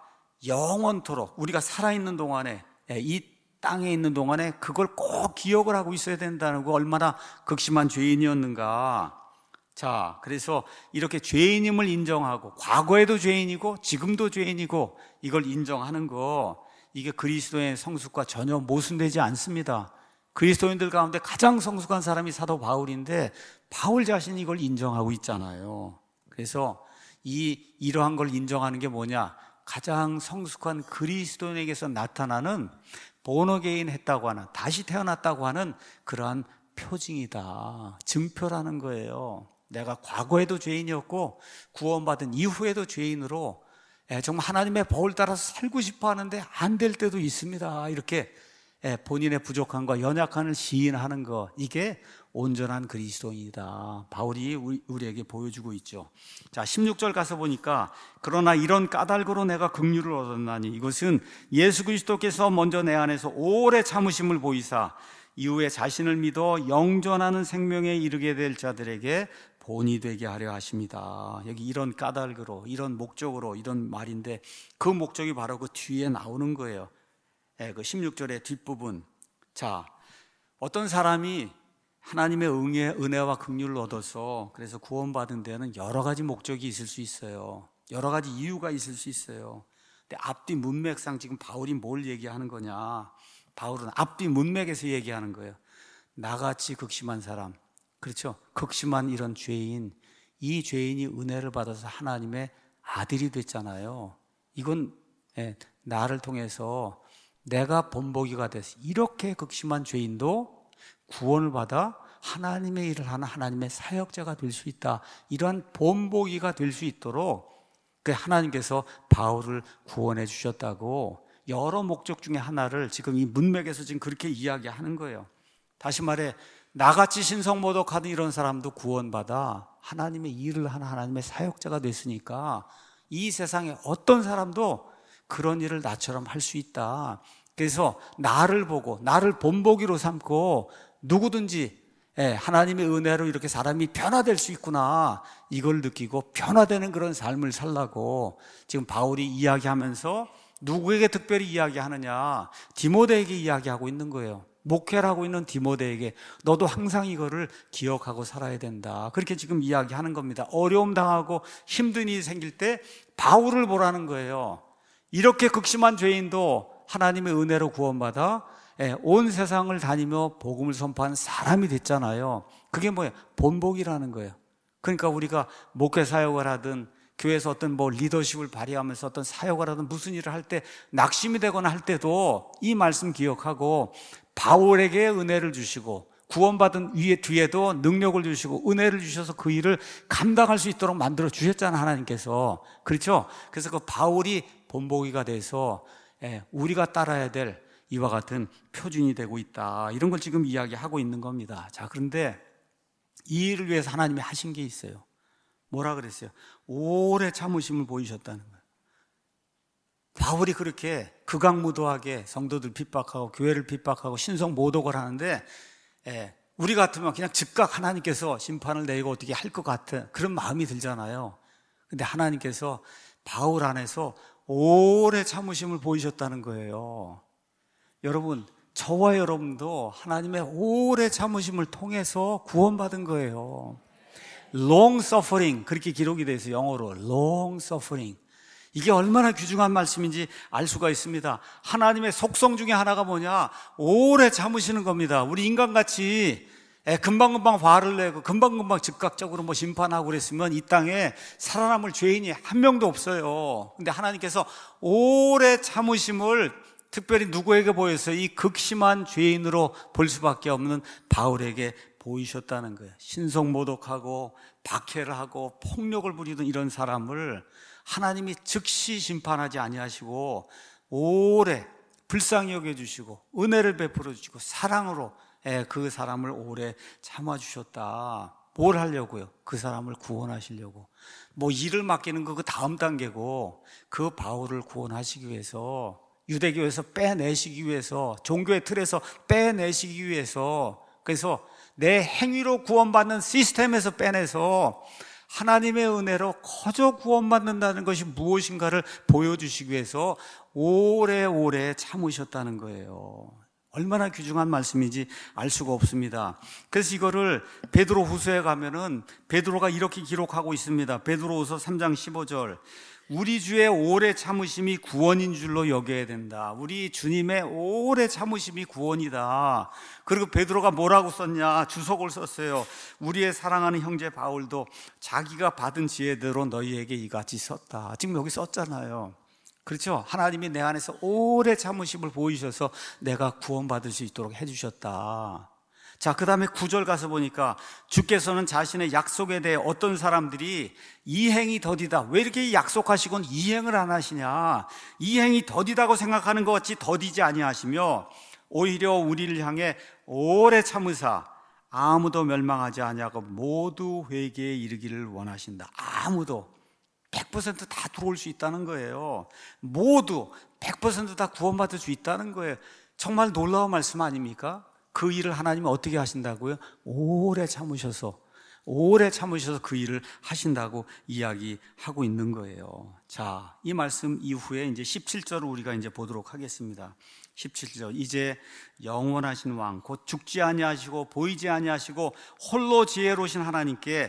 영원토록 우리가 살아있는 동안에, 이 땅에 있는 동안에 그걸 꼭 기억을 하고 있어야 된다는 거, 얼마나 극심한 죄인이었는가. 자, 그래서 이렇게 죄인임을 인정하고 과거에도 죄인이고 지금도 죄인이고 이걸 인정하는 거, 이게 그리스도의 성숙과 전혀 모순되지 않습니다. 그리스도인들 가운데 가장 성숙한 사람이 사도 바울인데 바울 자신이 이걸 인정하고 있잖아요. 그래서 이 이러한 걸 인정하는 게 뭐냐? 가장 성숙한 그리스도인에게서 나타나는 본어게인 했다고 하는, 다시 태어났다고 하는 그러한 표징이다. 증표라는 거예요. 내가 과거에도 죄인이었고 구원받은 이후에도 죄인으로 정말 하나님의 법을 따라서 살고 싶어 하는데 안 될 때도 있습니다. 이렇게 본인의 부족함과 연약함을 시인하는 것, 이게 온전한 그리스도인이다. 바울이 우리에게 보여주고 있죠. 자, 십육 절 가서 보니까 그러나 이런 까닭으로 내가 긍휼을 얻었나니 이것은 예수 그리스도께서 먼저 내 안에서 오래 참으심을 보이사 이후에 자신을 믿어 영존하는 생명에 이르게 될 자들에게 본이 되게 하려 하십니다. 여기 이런 까닭으로, 이런 목적으로, 이런 말인데 그 목적이 바로 그 뒤에 나오는 거예요. 그 십육 절의 뒷부분. 자, 어떤 사람이 하나님의 은혜, 은혜와 긍휼을 얻어서 그래서 구원받은 데는 여러 가지 목적이 있을 수 있어요. 여러 가지 이유가 있을 수 있어요. 근데 앞뒤 문맥상 지금 바울이 뭘 얘기하는 거냐? 바울은 앞뒤 문맥에서 얘기하는 거예요. 나같이 극심한 사람, 그렇죠? 극심한 이런 죄인, 이 죄인이 은혜를 받아서 하나님의 아들이 됐잖아요. 이건 예, 나를 통해서 내가 본보기가 돼서 이렇게 극심한 죄인도 구원을 받아 하나님의 일을 하는 하나님의 사역자가 될 수 있다. 이러한 본보기가 될 수 있도록 그 하나님께서 바울을 구원해 주셨다고 여러 목적 중에 하나를 지금 이 문맥에서 지금 그렇게 이야기하는 거예요. 다시 말해 나같이 신성모독하는 이런 사람도 구원받아 하나님의 일을 하는 하나님의 사역자가 됐으니까 이 세상에 어떤 사람도 그런 일을 나처럼 할 수 있다. 그래서 나를 보고 나를 본보기로 삼고 누구든지 하나님의 은혜로 이렇게 사람이 변화될 수 있구나, 이걸 느끼고 변화되는 그런 삶을 살라고 지금 바울이 이야기하면서 누구에게 특별히 이야기하느냐? 디모데에게 이야기하고 있는 거예요. 목회를 하고 있는 디모데에게 너도 항상 이거를 기억하고 살아야 된다, 그렇게 지금 이야기하는 겁니다. 어려움 당하고 힘든 일이 생길 때 바울을 보라는 거예요. 이렇게 극심한 죄인도 하나님의 은혜로 구원받아 온 세상을 다니며 복음을 선포한 사람이 됐잖아요. 그게 뭐예요? 본보기라는 거예요. 그러니까 우리가 목회 사역을 하든 교회에서 어떤 뭐 리더십을 발휘하면서 어떤 사역을 하든 무슨 일을 할 때 낙심이 되거나 할 때도 이 말씀 기억하고 바울에게 은혜를 주시고 구원받은 위에 뒤에도 능력을 주시고 은혜를 주셔서 그 일을 감당할 수 있도록 만들어 주셨잖아요, 하나님께서. 그렇죠? 그래서 그 바울이 본보기가 돼서 우리가 따라야 될 이와 같은 표준이 되고 있다, 이런 걸 지금 이야기하고 있는 겁니다. 자, 그런데 이 일을 위해서 하나님이 하신 게 있어요. 뭐라 그랬어요? 오래 참으심을 보이셨다는 거예요. 바울이 그렇게 극악무도하게 성도들 핍박하고 교회를 핍박하고 신성 모독을 하는데 예, 우리 같으면 그냥 즉각 하나님께서 심판을 내리고 어떻게 할 것 같은 그런 마음이 들잖아요. 근데 하나님께서 바울 안에서 오래 참으심을 보이셨다는 거예요. 여러분, 저와 여러분도 하나님의 오래 참으심을 통해서 구원받은 거예요. long suffering, 그렇게 기록이 되어 있어요. 영어로 long suffering. 이게 얼마나 귀중한 말씀인지 알 수가 있습니다. 하나님의 속성 중에 하나가 뭐냐? 오래 참으시는 겁니다. 우리 인간같이 금방금방 화를 내고 금방금방 즉각적으로 뭐 심판하고 그랬으면 이 땅에 살아남을 죄인이 한 명도 없어요. 근데 하나님께서 오래 참으심을 특별히 누구에게 보였어요? 이 극심한 죄인으로 볼 수밖에 없는 바울에게 보이셨다는 거예요. 신성모독하고 박해를 하고 폭력을 부리던 이런 사람을 하나님이 즉시 심판하지 아니하시고 오래 불쌍히 여겨주시고 은혜를 베풀어 주시고 사랑으로 그 사람을 오래 참아주셨다. 뭘 하려고요? 그 사람을 구원하시려고. 뭐 일을 맡기는 거 그 다음 단계고, 그 바울을 구원하시기 위해서, 유대교에서 빼내시기 위해서, 종교의 틀에서 빼내시기 위해서, 그래서 내 행위로 구원받는 시스템에서 빼내서 하나님의 은혜로 거저 구원받는다는 것이 무엇인가를 보여주시기 위해서 오래오래 참으셨다는 거예요. 얼마나 귀중한 말씀인지 알 수가 없습니다. 그래서 이거를 베드로 후서에 가면은 베드로가 이렇게 기록하고 있습니다. 베드로 후서 삼 장 십오 절. 우리 주의 오래 참으심이 구원인 줄로 여겨야 된다. 우리 주님의 오래 참으심이 구원이다. 그리고 베드로가 뭐라고 썼냐? 주석을 썼어요. 우리의 사랑하는 형제 바울도 자기가 받은 지혜대로 너희에게 이같이 썼다. 지금 여기 썼잖아요. 그렇죠? 하나님이 내 안에서 오래 참으심을 보이셔서 내가 구원받을 수 있도록 해주셨다. 자, 그 다음에 구 절 가서 보니까 주께서는 자신의 약속에 대해 어떤 사람들이 이행이 더디다. 왜 이렇게 약속하시곤 이행을 안 하시냐? 이행이 더디다고 생각하는 것 같이 더디지 아니하시며 오히려 우리를 향해 오래 참으사 아무도 멸망하지 아니하고 모두 회개에 이르기를 원하신다. 아무도 백 퍼센트 다 들어올 수 있다는 거예요. 모두 백 퍼센트 다 구원받을 수 있다는 거예요. 정말 놀라운 말씀 아닙니까? 그 일을 하나님은 어떻게 하신다고요? 오래 참으셔서, 오래 참으셔서 그 일을 하신다고 이야기하고 있는 거예요. 자, 이 말씀 이후에 이제 십칠 절을 우리가 이제 보도록 하겠습니다. 십칠 절 이제 영원하신 왕 곧 죽지 아니하시고 보이지 아니하시고 홀로 지혜로우신 하나님께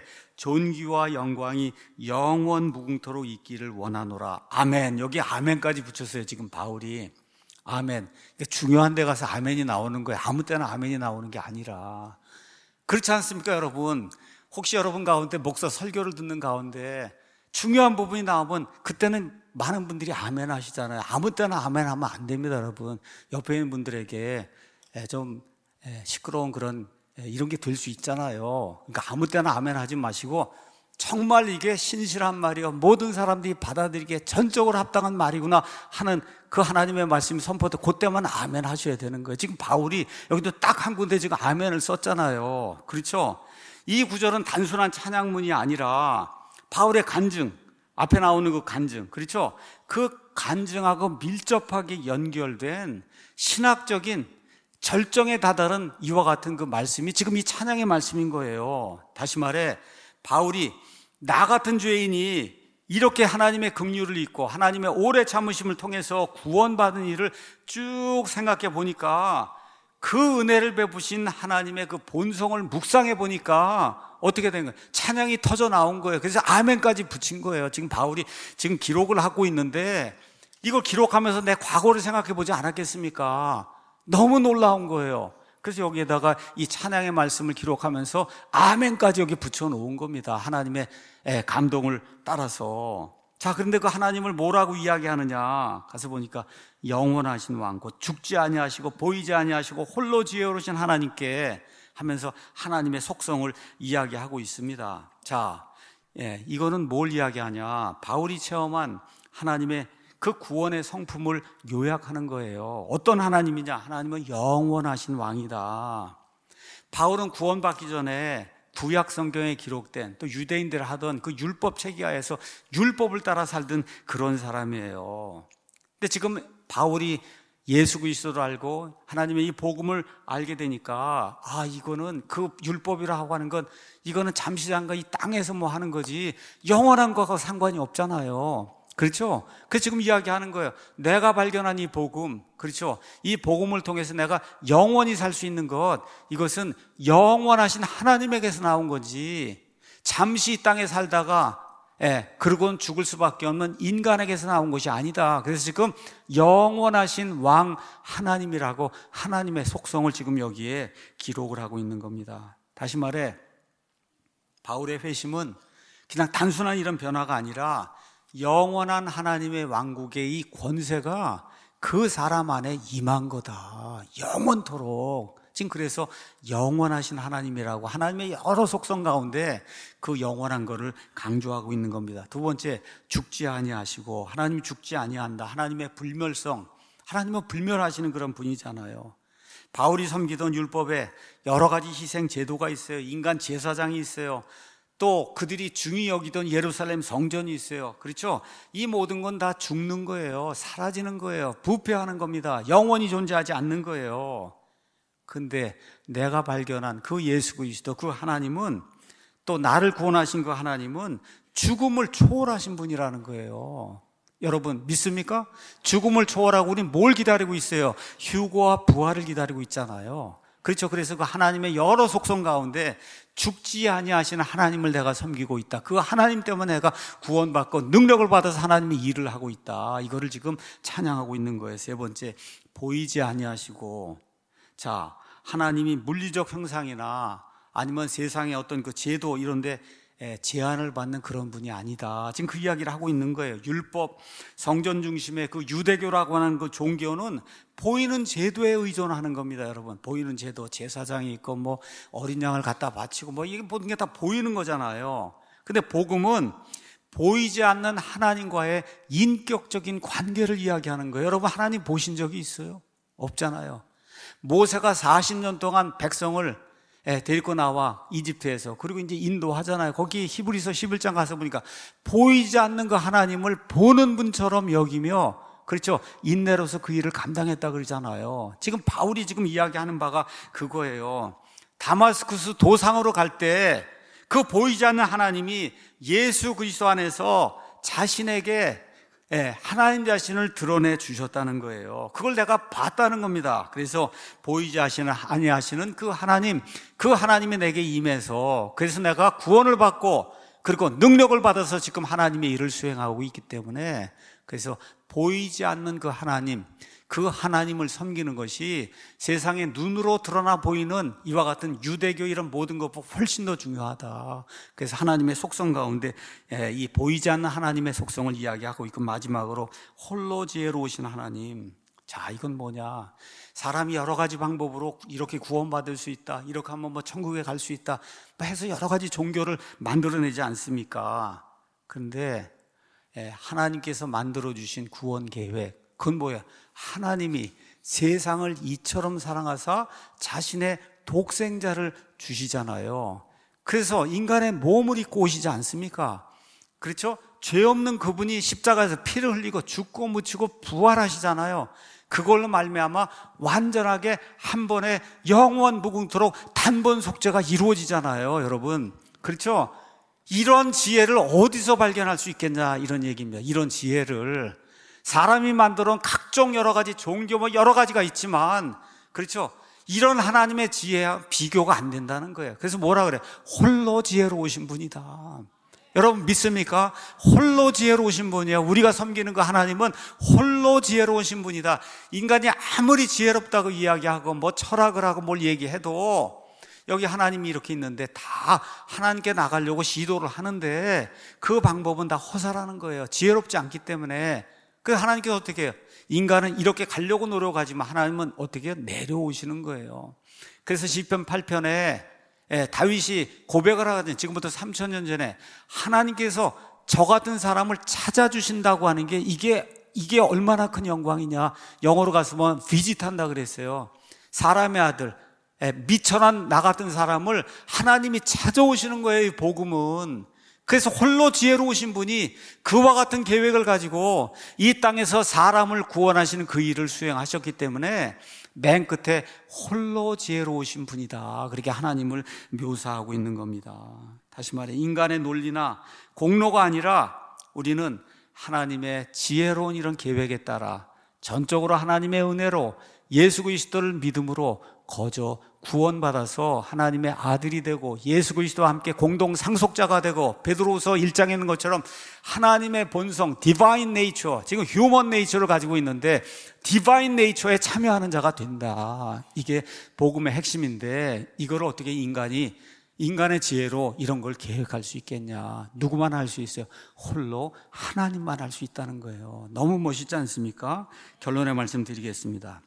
존귀와 영광이 영원 무궁토록 있기를 원하노라. 아멘. 여기 아멘까지 붙였어요. 지금 바울이 아멘. 중요한 데 가서 아멘이 나오는 거예요. 아무 때나 아멘이 나오는 게 아니라. 그렇지 않습니까, 여러분? 혹시 여러분 가운데 목사 설교를 듣는 가운데 중요한 부분이 나오면 그때는 많은 분들이 아멘 하시잖아요. 아무 때나 아멘 하면 안 됩니다, 여러분. 옆에 있는 분들에게 좀 시끄러운 그런 이런 게 들 수 있잖아요. 그러니까 아무 때나 아멘 하지 마시고 정말 이게 신실한 말이요, 모든 사람들이 받아들이기에 전적으로 합당한 말이구나 하는 그 하나님의 말씀이 선포될 그때만 아멘 하셔야 되는 거예요. 지금 바울이 여기도 딱 한 군데 지금 아멘을 썼잖아요. 그렇죠? 이 구절은 단순한 찬양문이 아니라 바울의 간증, 앞에 나오는 그 간증, 그렇죠? 그 간증하고 밀접하게 연결된 신학적인 절정에 다다른 이와 같은 그 말씀이 지금 이 찬양의 말씀인 거예요. 다시 말해 바울이 나 같은 죄인이 이렇게 하나님의 긍휼을 잊고 하나님의 오래 참으심을 통해서 구원받은 일을 쭉 생각해 보니까 그 은혜를 베푸신 하나님의 그 본성을 묵상해 보니까 어떻게 된 거예요? 찬양이 터져 나온 거예요. 그래서 아멘까지 붙인 거예요. 지금 바울이 지금 기록을 하고 있는데 이걸 기록하면서 내 과거를 생각해 보지 않았겠습니까? 너무 놀라운 거예요. 그래서 여기에다가 이 찬양의 말씀을 기록하면서 아멘까지 여기 붙여놓은 겁니다. 하나님의 감동을 따라서. 자, 그런데 그 하나님을 뭐라고 이야기하느냐 가서 보니까 영원하신 왕 곧 죽지 아니하시고 보이지 아니하시고 홀로 지혜로우신 하나님께 하면서 하나님의 속성을 이야기하고 있습니다. 자, 예, 이거는 뭘 이야기하냐? 바울이 체험한 하나님의 그 구원의 성품을 요약하는 거예요. 어떤 하나님이냐? 하나님은 영원하신 왕이다. 바울은 구원받기 전에 구약 성경에 기록된 또 유대인들 하던 그 율법 체계하에서 율법을 따라 살던 그런 사람이에요. 근데 지금 바울이 예수 그리스도를 알고 하나님의 이 복음을 알게 되니까 아, 이거는 그 율법이라고 하는 건 이거는 잠시 잠깐 이 땅에서 뭐 하는 거지 영원한 것과 상관이 없잖아요. 그렇죠? 그래서 지금 이야기하는 거예요. 내가 발견한 이 복음, 그렇죠? 이 복음을 통해서 내가 영원히 살 수 있는 것, 이것은 영원하신 하나님에게서 나온 거지 잠시 이 땅에 살다가 예, 그러고는 죽을 수밖에 없는 인간에게서 나온 것이 아니다. 그래서 지금 영원하신 왕 하나님이라고 하나님의 속성을 지금 여기에 기록을 하고 있는 겁니다. 다시 말해 바울의 회심은 그냥 단순한 이런 변화가 아니라 영원한 하나님의 왕국의 이 권세가 그 사람 안에 임한 거다. 영원토록. 지금 그래서 영원하신 하나님이라고 하나님의 여러 속성 가운데 그 영원한 거를 강조하고 있는 겁니다. 두 번째, 죽지 아니하시고 하나님이 죽지 아니한다. 하나님의 불멸성. 하나님은 불멸하시는 그런 분이잖아요. 바울이 섬기던 율법에 여러 가지 희생 제도가 있어요. 인간 제사장이 있어요. 또 그들이 중히 여기던 예루살렘 성전이 있어요. 그렇죠? 이 모든 건 다 죽는 거예요. 사라지는 거예요. 부패하는 겁니다. 영원히 존재하지 않는 거예요. 근데 내가 발견한 그 예수 그리스도 그 하나님은 또 나를 구원하신 그 하나님은 죽음을 초월하신 분이라는 거예요. 여러분 믿습니까? 죽음을 초월하고 우리는 뭘 기다리고 있어요? 휴거와 부활을 기다리고 있잖아요. 그렇죠. 그래서 그 하나님의 여러 속성 가운데 죽지 아니하시는 하나님을 내가 섬기고 있다. 그 하나님 때문에 내가 구원받고 능력을 받아서 하나님의 일을 하고 있다. 이거를 지금 찬양하고 있는 거예요. 세 번째, 보이지 아니하시고. 자, 하나님이 물리적 형상이나 아니면 세상의 어떤 그 제도 이런 데 제한을 받는 그런 분이 아니다. 지금 그 이야기를 하고 있는 거예요. 율법, 성전 중심의 그 유대교라고 하는 그 종교는 보이는 제도에 의존하는 겁니다, 여러분. 보이는 제도, 제사장이 있고 뭐 어린 양을 갖다 바치고 뭐 이게 모든 게 다 보이는 거잖아요. 근데 복음은 보이지 않는 하나님과의 인격적인 관계를 이야기하는 거예요. 여러분 하나님 보신 적이 있어요? 없잖아요. 모세가 사십 년 동안 백성을 데리고 나와 이집트에서 그리고 이제 인도하잖아요. 거기 히브리서 십일 장 가서 보니까 보이지 않는 그 하나님을 보는 분처럼 여기며 그렇죠. 인내로서 그 일을 감당했다 그러잖아요. 지금 바울이 지금 이야기하는 바가 그거예요. 다마스쿠스 도상으로 갈 때 그 보이지 않는 하나님이 예수 그리스도 안에서 자신에게 예, 하나님 자신을 드러내 주셨다는 거예요. 그걸 내가 봤다는 겁니다. 그래서 보이지 하시는 아니하시는 그 하나님, 그 하나님이 내게 임해서, 그래서 내가 구원을 받고 그리고 능력을 받아서 지금 하나님의 일을 수행하고 있기 때문에, 그래서 보이지 않는 그 하나님, 그 하나님을 섬기는 것이 세상에 눈으로 드러나 보이는 이와 같은 유대교 이런 모든 것보다 훨씬 더 중요하다. 그래서 하나님의 속성 가운데 이 보이지 않는 하나님의 속성을 이야기하고 있고, 마지막으로 홀로 지혜로우신 하나님. 자, 이건 뭐냐? 사람이 여러 가지 방법으로 이렇게 구원받을 수 있다, 이렇게 하면 뭐 천국에 갈 수 있다 해서 여러 가지 종교를 만들어내지 않습니까? 그런데 하나님께서 만들어주신 구원 계획, 그건 뭐야? 하나님이 세상을 이처럼 사랑하사 자신의 독생자를 주시잖아요. 그래서 인간의 몸을 입고 오시지 않습니까? 그렇죠? 죄 없는 그분이 십자가에서 피를 흘리고 죽고 묻히고 부활하시잖아요. 그걸로 말미암아 완전하게 한 번에 영원 무궁토록 단번 속죄가 이루어지잖아요, 여러분. 그렇죠? 이런 지혜를 어디서 발견할 수 있겠냐, 이런 얘기입니다. 이런 지혜를 사람이 만들어 놓은 각종 여러 가지 종교 뭐 여러 가지가 있지만, 그렇죠? 이런 하나님의 지혜와 비교가 안 된다는 거예요. 그래서 뭐라 그래? 홀로 지혜로우신 분이다. 여러분 믿습니까? 홀로 지혜로우신 분이야. 우리가 섬기는 그 하나님은 홀로 지혜로우신 분이다. 인간이 아무리 지혜롭다고 이야기하고 뭐 철학을 하고 뭘 얘기해도 여기 하나님이 이렇게 있는데 다 하나님께 나가려고 시도를 하는데 그 방법은 다 허사라는 거예요. 지혜롭지 않기 때문에. 그래서 하나님께서 어떻게 해요? 인간은 이렇게 가려고 노력하지만 하나님은 어떻게 해요? 내려오시는 거예요. 그래서 시편 팔 편에 다윗이 고백을 하거든요. 지금부터 삼천 년 전에 하나님께서 저 같은 사람을 찾아주신다고 하는 게 이게 이게 얼마나 큰 영광이냐. 영어로 가서면 비짓한다 그랬어요. 사람의 아들, 미천한 나 같은 사람을 하나님이 찾아오시는 거예요, 이 복음은. 그래서 홀로 지혜로우신 분이 그와 같은 계획을 가지고 이 땅에서 사람을 구원하시는 그 일을 수행하셨기 때문에 맨 끝에 홀로 지혜로우신 분이다, 그렇게 하나님을 묘사하고 있는 겁니다. 다시 말해 인간의 논리나 공로가 아니라 우리는 하나님의 지혜로운 이런 계획에 따라 전적으로 하나님의 은혜로 예수 그리스도를 믿음으로 거저 구원받아서 하나님의 아들이 되고 예수 그리스도와 함께 공동 상속자가 되고, 베드로후서 일 장에 있는 것처럼 하나님의 본성, 디바인 네이처, 지금 휴먼 네이처를 가지고 있는데 디바인 네이처에 참여하는 자가 된다. 이게 복음의 핵심인데, 이걸 어떻게 인간이 인간의 지혜로 이런 걸 계획할 수 있겠냐? 누구만 할 수 있어요? 홀로 하나님만 할 수 있다는 거예요. 너무 멋있지 않습니까? 결론의 말씀 드리겠습니다.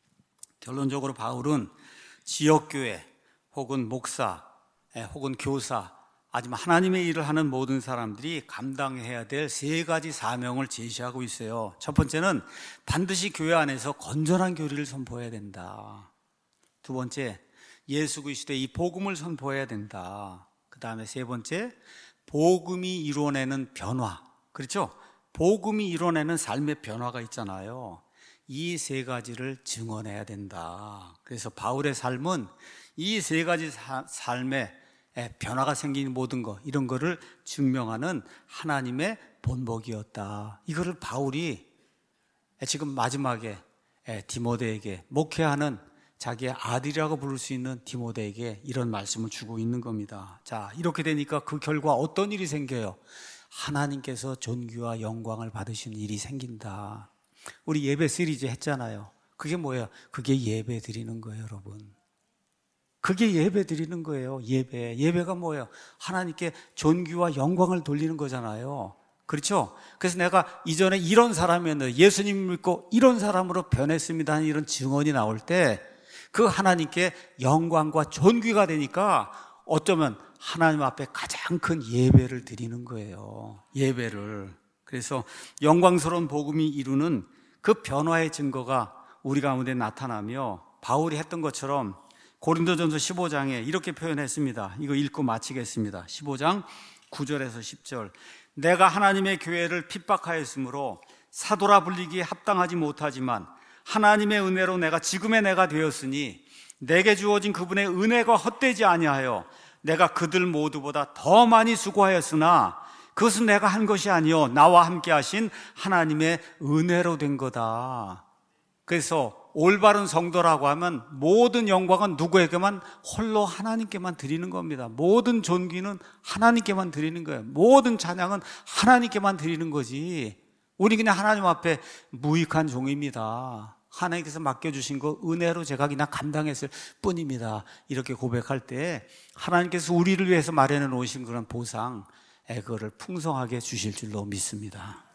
결론적으로 바울은 지역교회 혹은 목사 혹은 교사, 아니면 하나님의 일을 하는 모든 사람들이 감당해야 될 세 가지 사명을 제시하고 있어요. 첫 번째는 반드시 교회 안에서 건전한 교리를 선포해야 된다. 두 번째, 예수 그리스도의 이 복음을 선포해야 된다. 그 다음에 세 번째, 복음이 이루어내는 변화. 그렇죠? 복음이 이루어내는 삶의 변화가 있잖아요. 이 세 가지를 증언해야 된다. 그래서 바울의 삶은 이 세 가지 사, 삶에 변화가 생긴 모든 것, 이런 거를 증명하는 하나님의 본보기였다. 이거를 바울이 지금 마지막에 디모데에게, 목회하는 자기의 아들이라고 부를 수 있는 디모데에게 이런 말씀을 주고 있는 겁니다. 자, 이렇게 되니까 그 결과 어떤 일이 생겨요? 하나님께서 존귀와 영광을 받으시는 일이 생긴다. 우리 예배 시리즈 했잖아요. 그게 뭐예요? 그게 예배 드리는 거예요, 여러분. 그게 예배 드리는 거예요. 예배. 예배가 뭐예요? 하나님께 존귀와 영광을 돌리는 거잖아요. 그렇죠? 그래서 내가 이전에 이런 사람이었는데 예수님 믿고 이런 사람으로 변했습니다 하는 이런 증언이 나올 때 그 하나님께 영광과 존귀가 되니까 어쩌면 하나님 앞에 가장 큰 예배를 드리는 거예요. 예배를. 그래서 영광스러운 복음이 이루는 그 변화의 증거가 우리 가운데 나타나며, 바울이 했던 것처럼 고린도전서 십오 장에 이렇게 표현했습니다. 이거 읽고 마치겠습니다. 십오 장 구 절에서 십 절. 내가 하나님의 교회를 핍박하였으므로 사도라 불리기에 합당하지 못하지만 하나님의 은혜로 내가 지금의 내가 되었으니 내게 주어진 그분의 은혜가 헛되지 아니하여 내가 그들 모두보다 더 많이 수고하였으나 그것은 내가 한 것이 아니요 나와 함께 하신 하나님의 은혜로 된 거다. 그래서 올바른 성도라고 하면 모든 영광은 누구에게만? 홀로 하나님께만 드리는 겁니다. 모든 존귀는 하나님께만 드리는 거예요. 모든 찬양은 하나님께만 드리는 거지. 우리 그냥 하나님 앞에 무익한 종입니다. 하나님께서 맡겨주신 거 은혜로 제가 그냥 감당했을 뿐입니다. 이렇게 고백할 때 하나님께서 우리를 위해서 마련해 놓으신 그런 보상, 그거를 풍성하게 주실 줄로 믿습니다.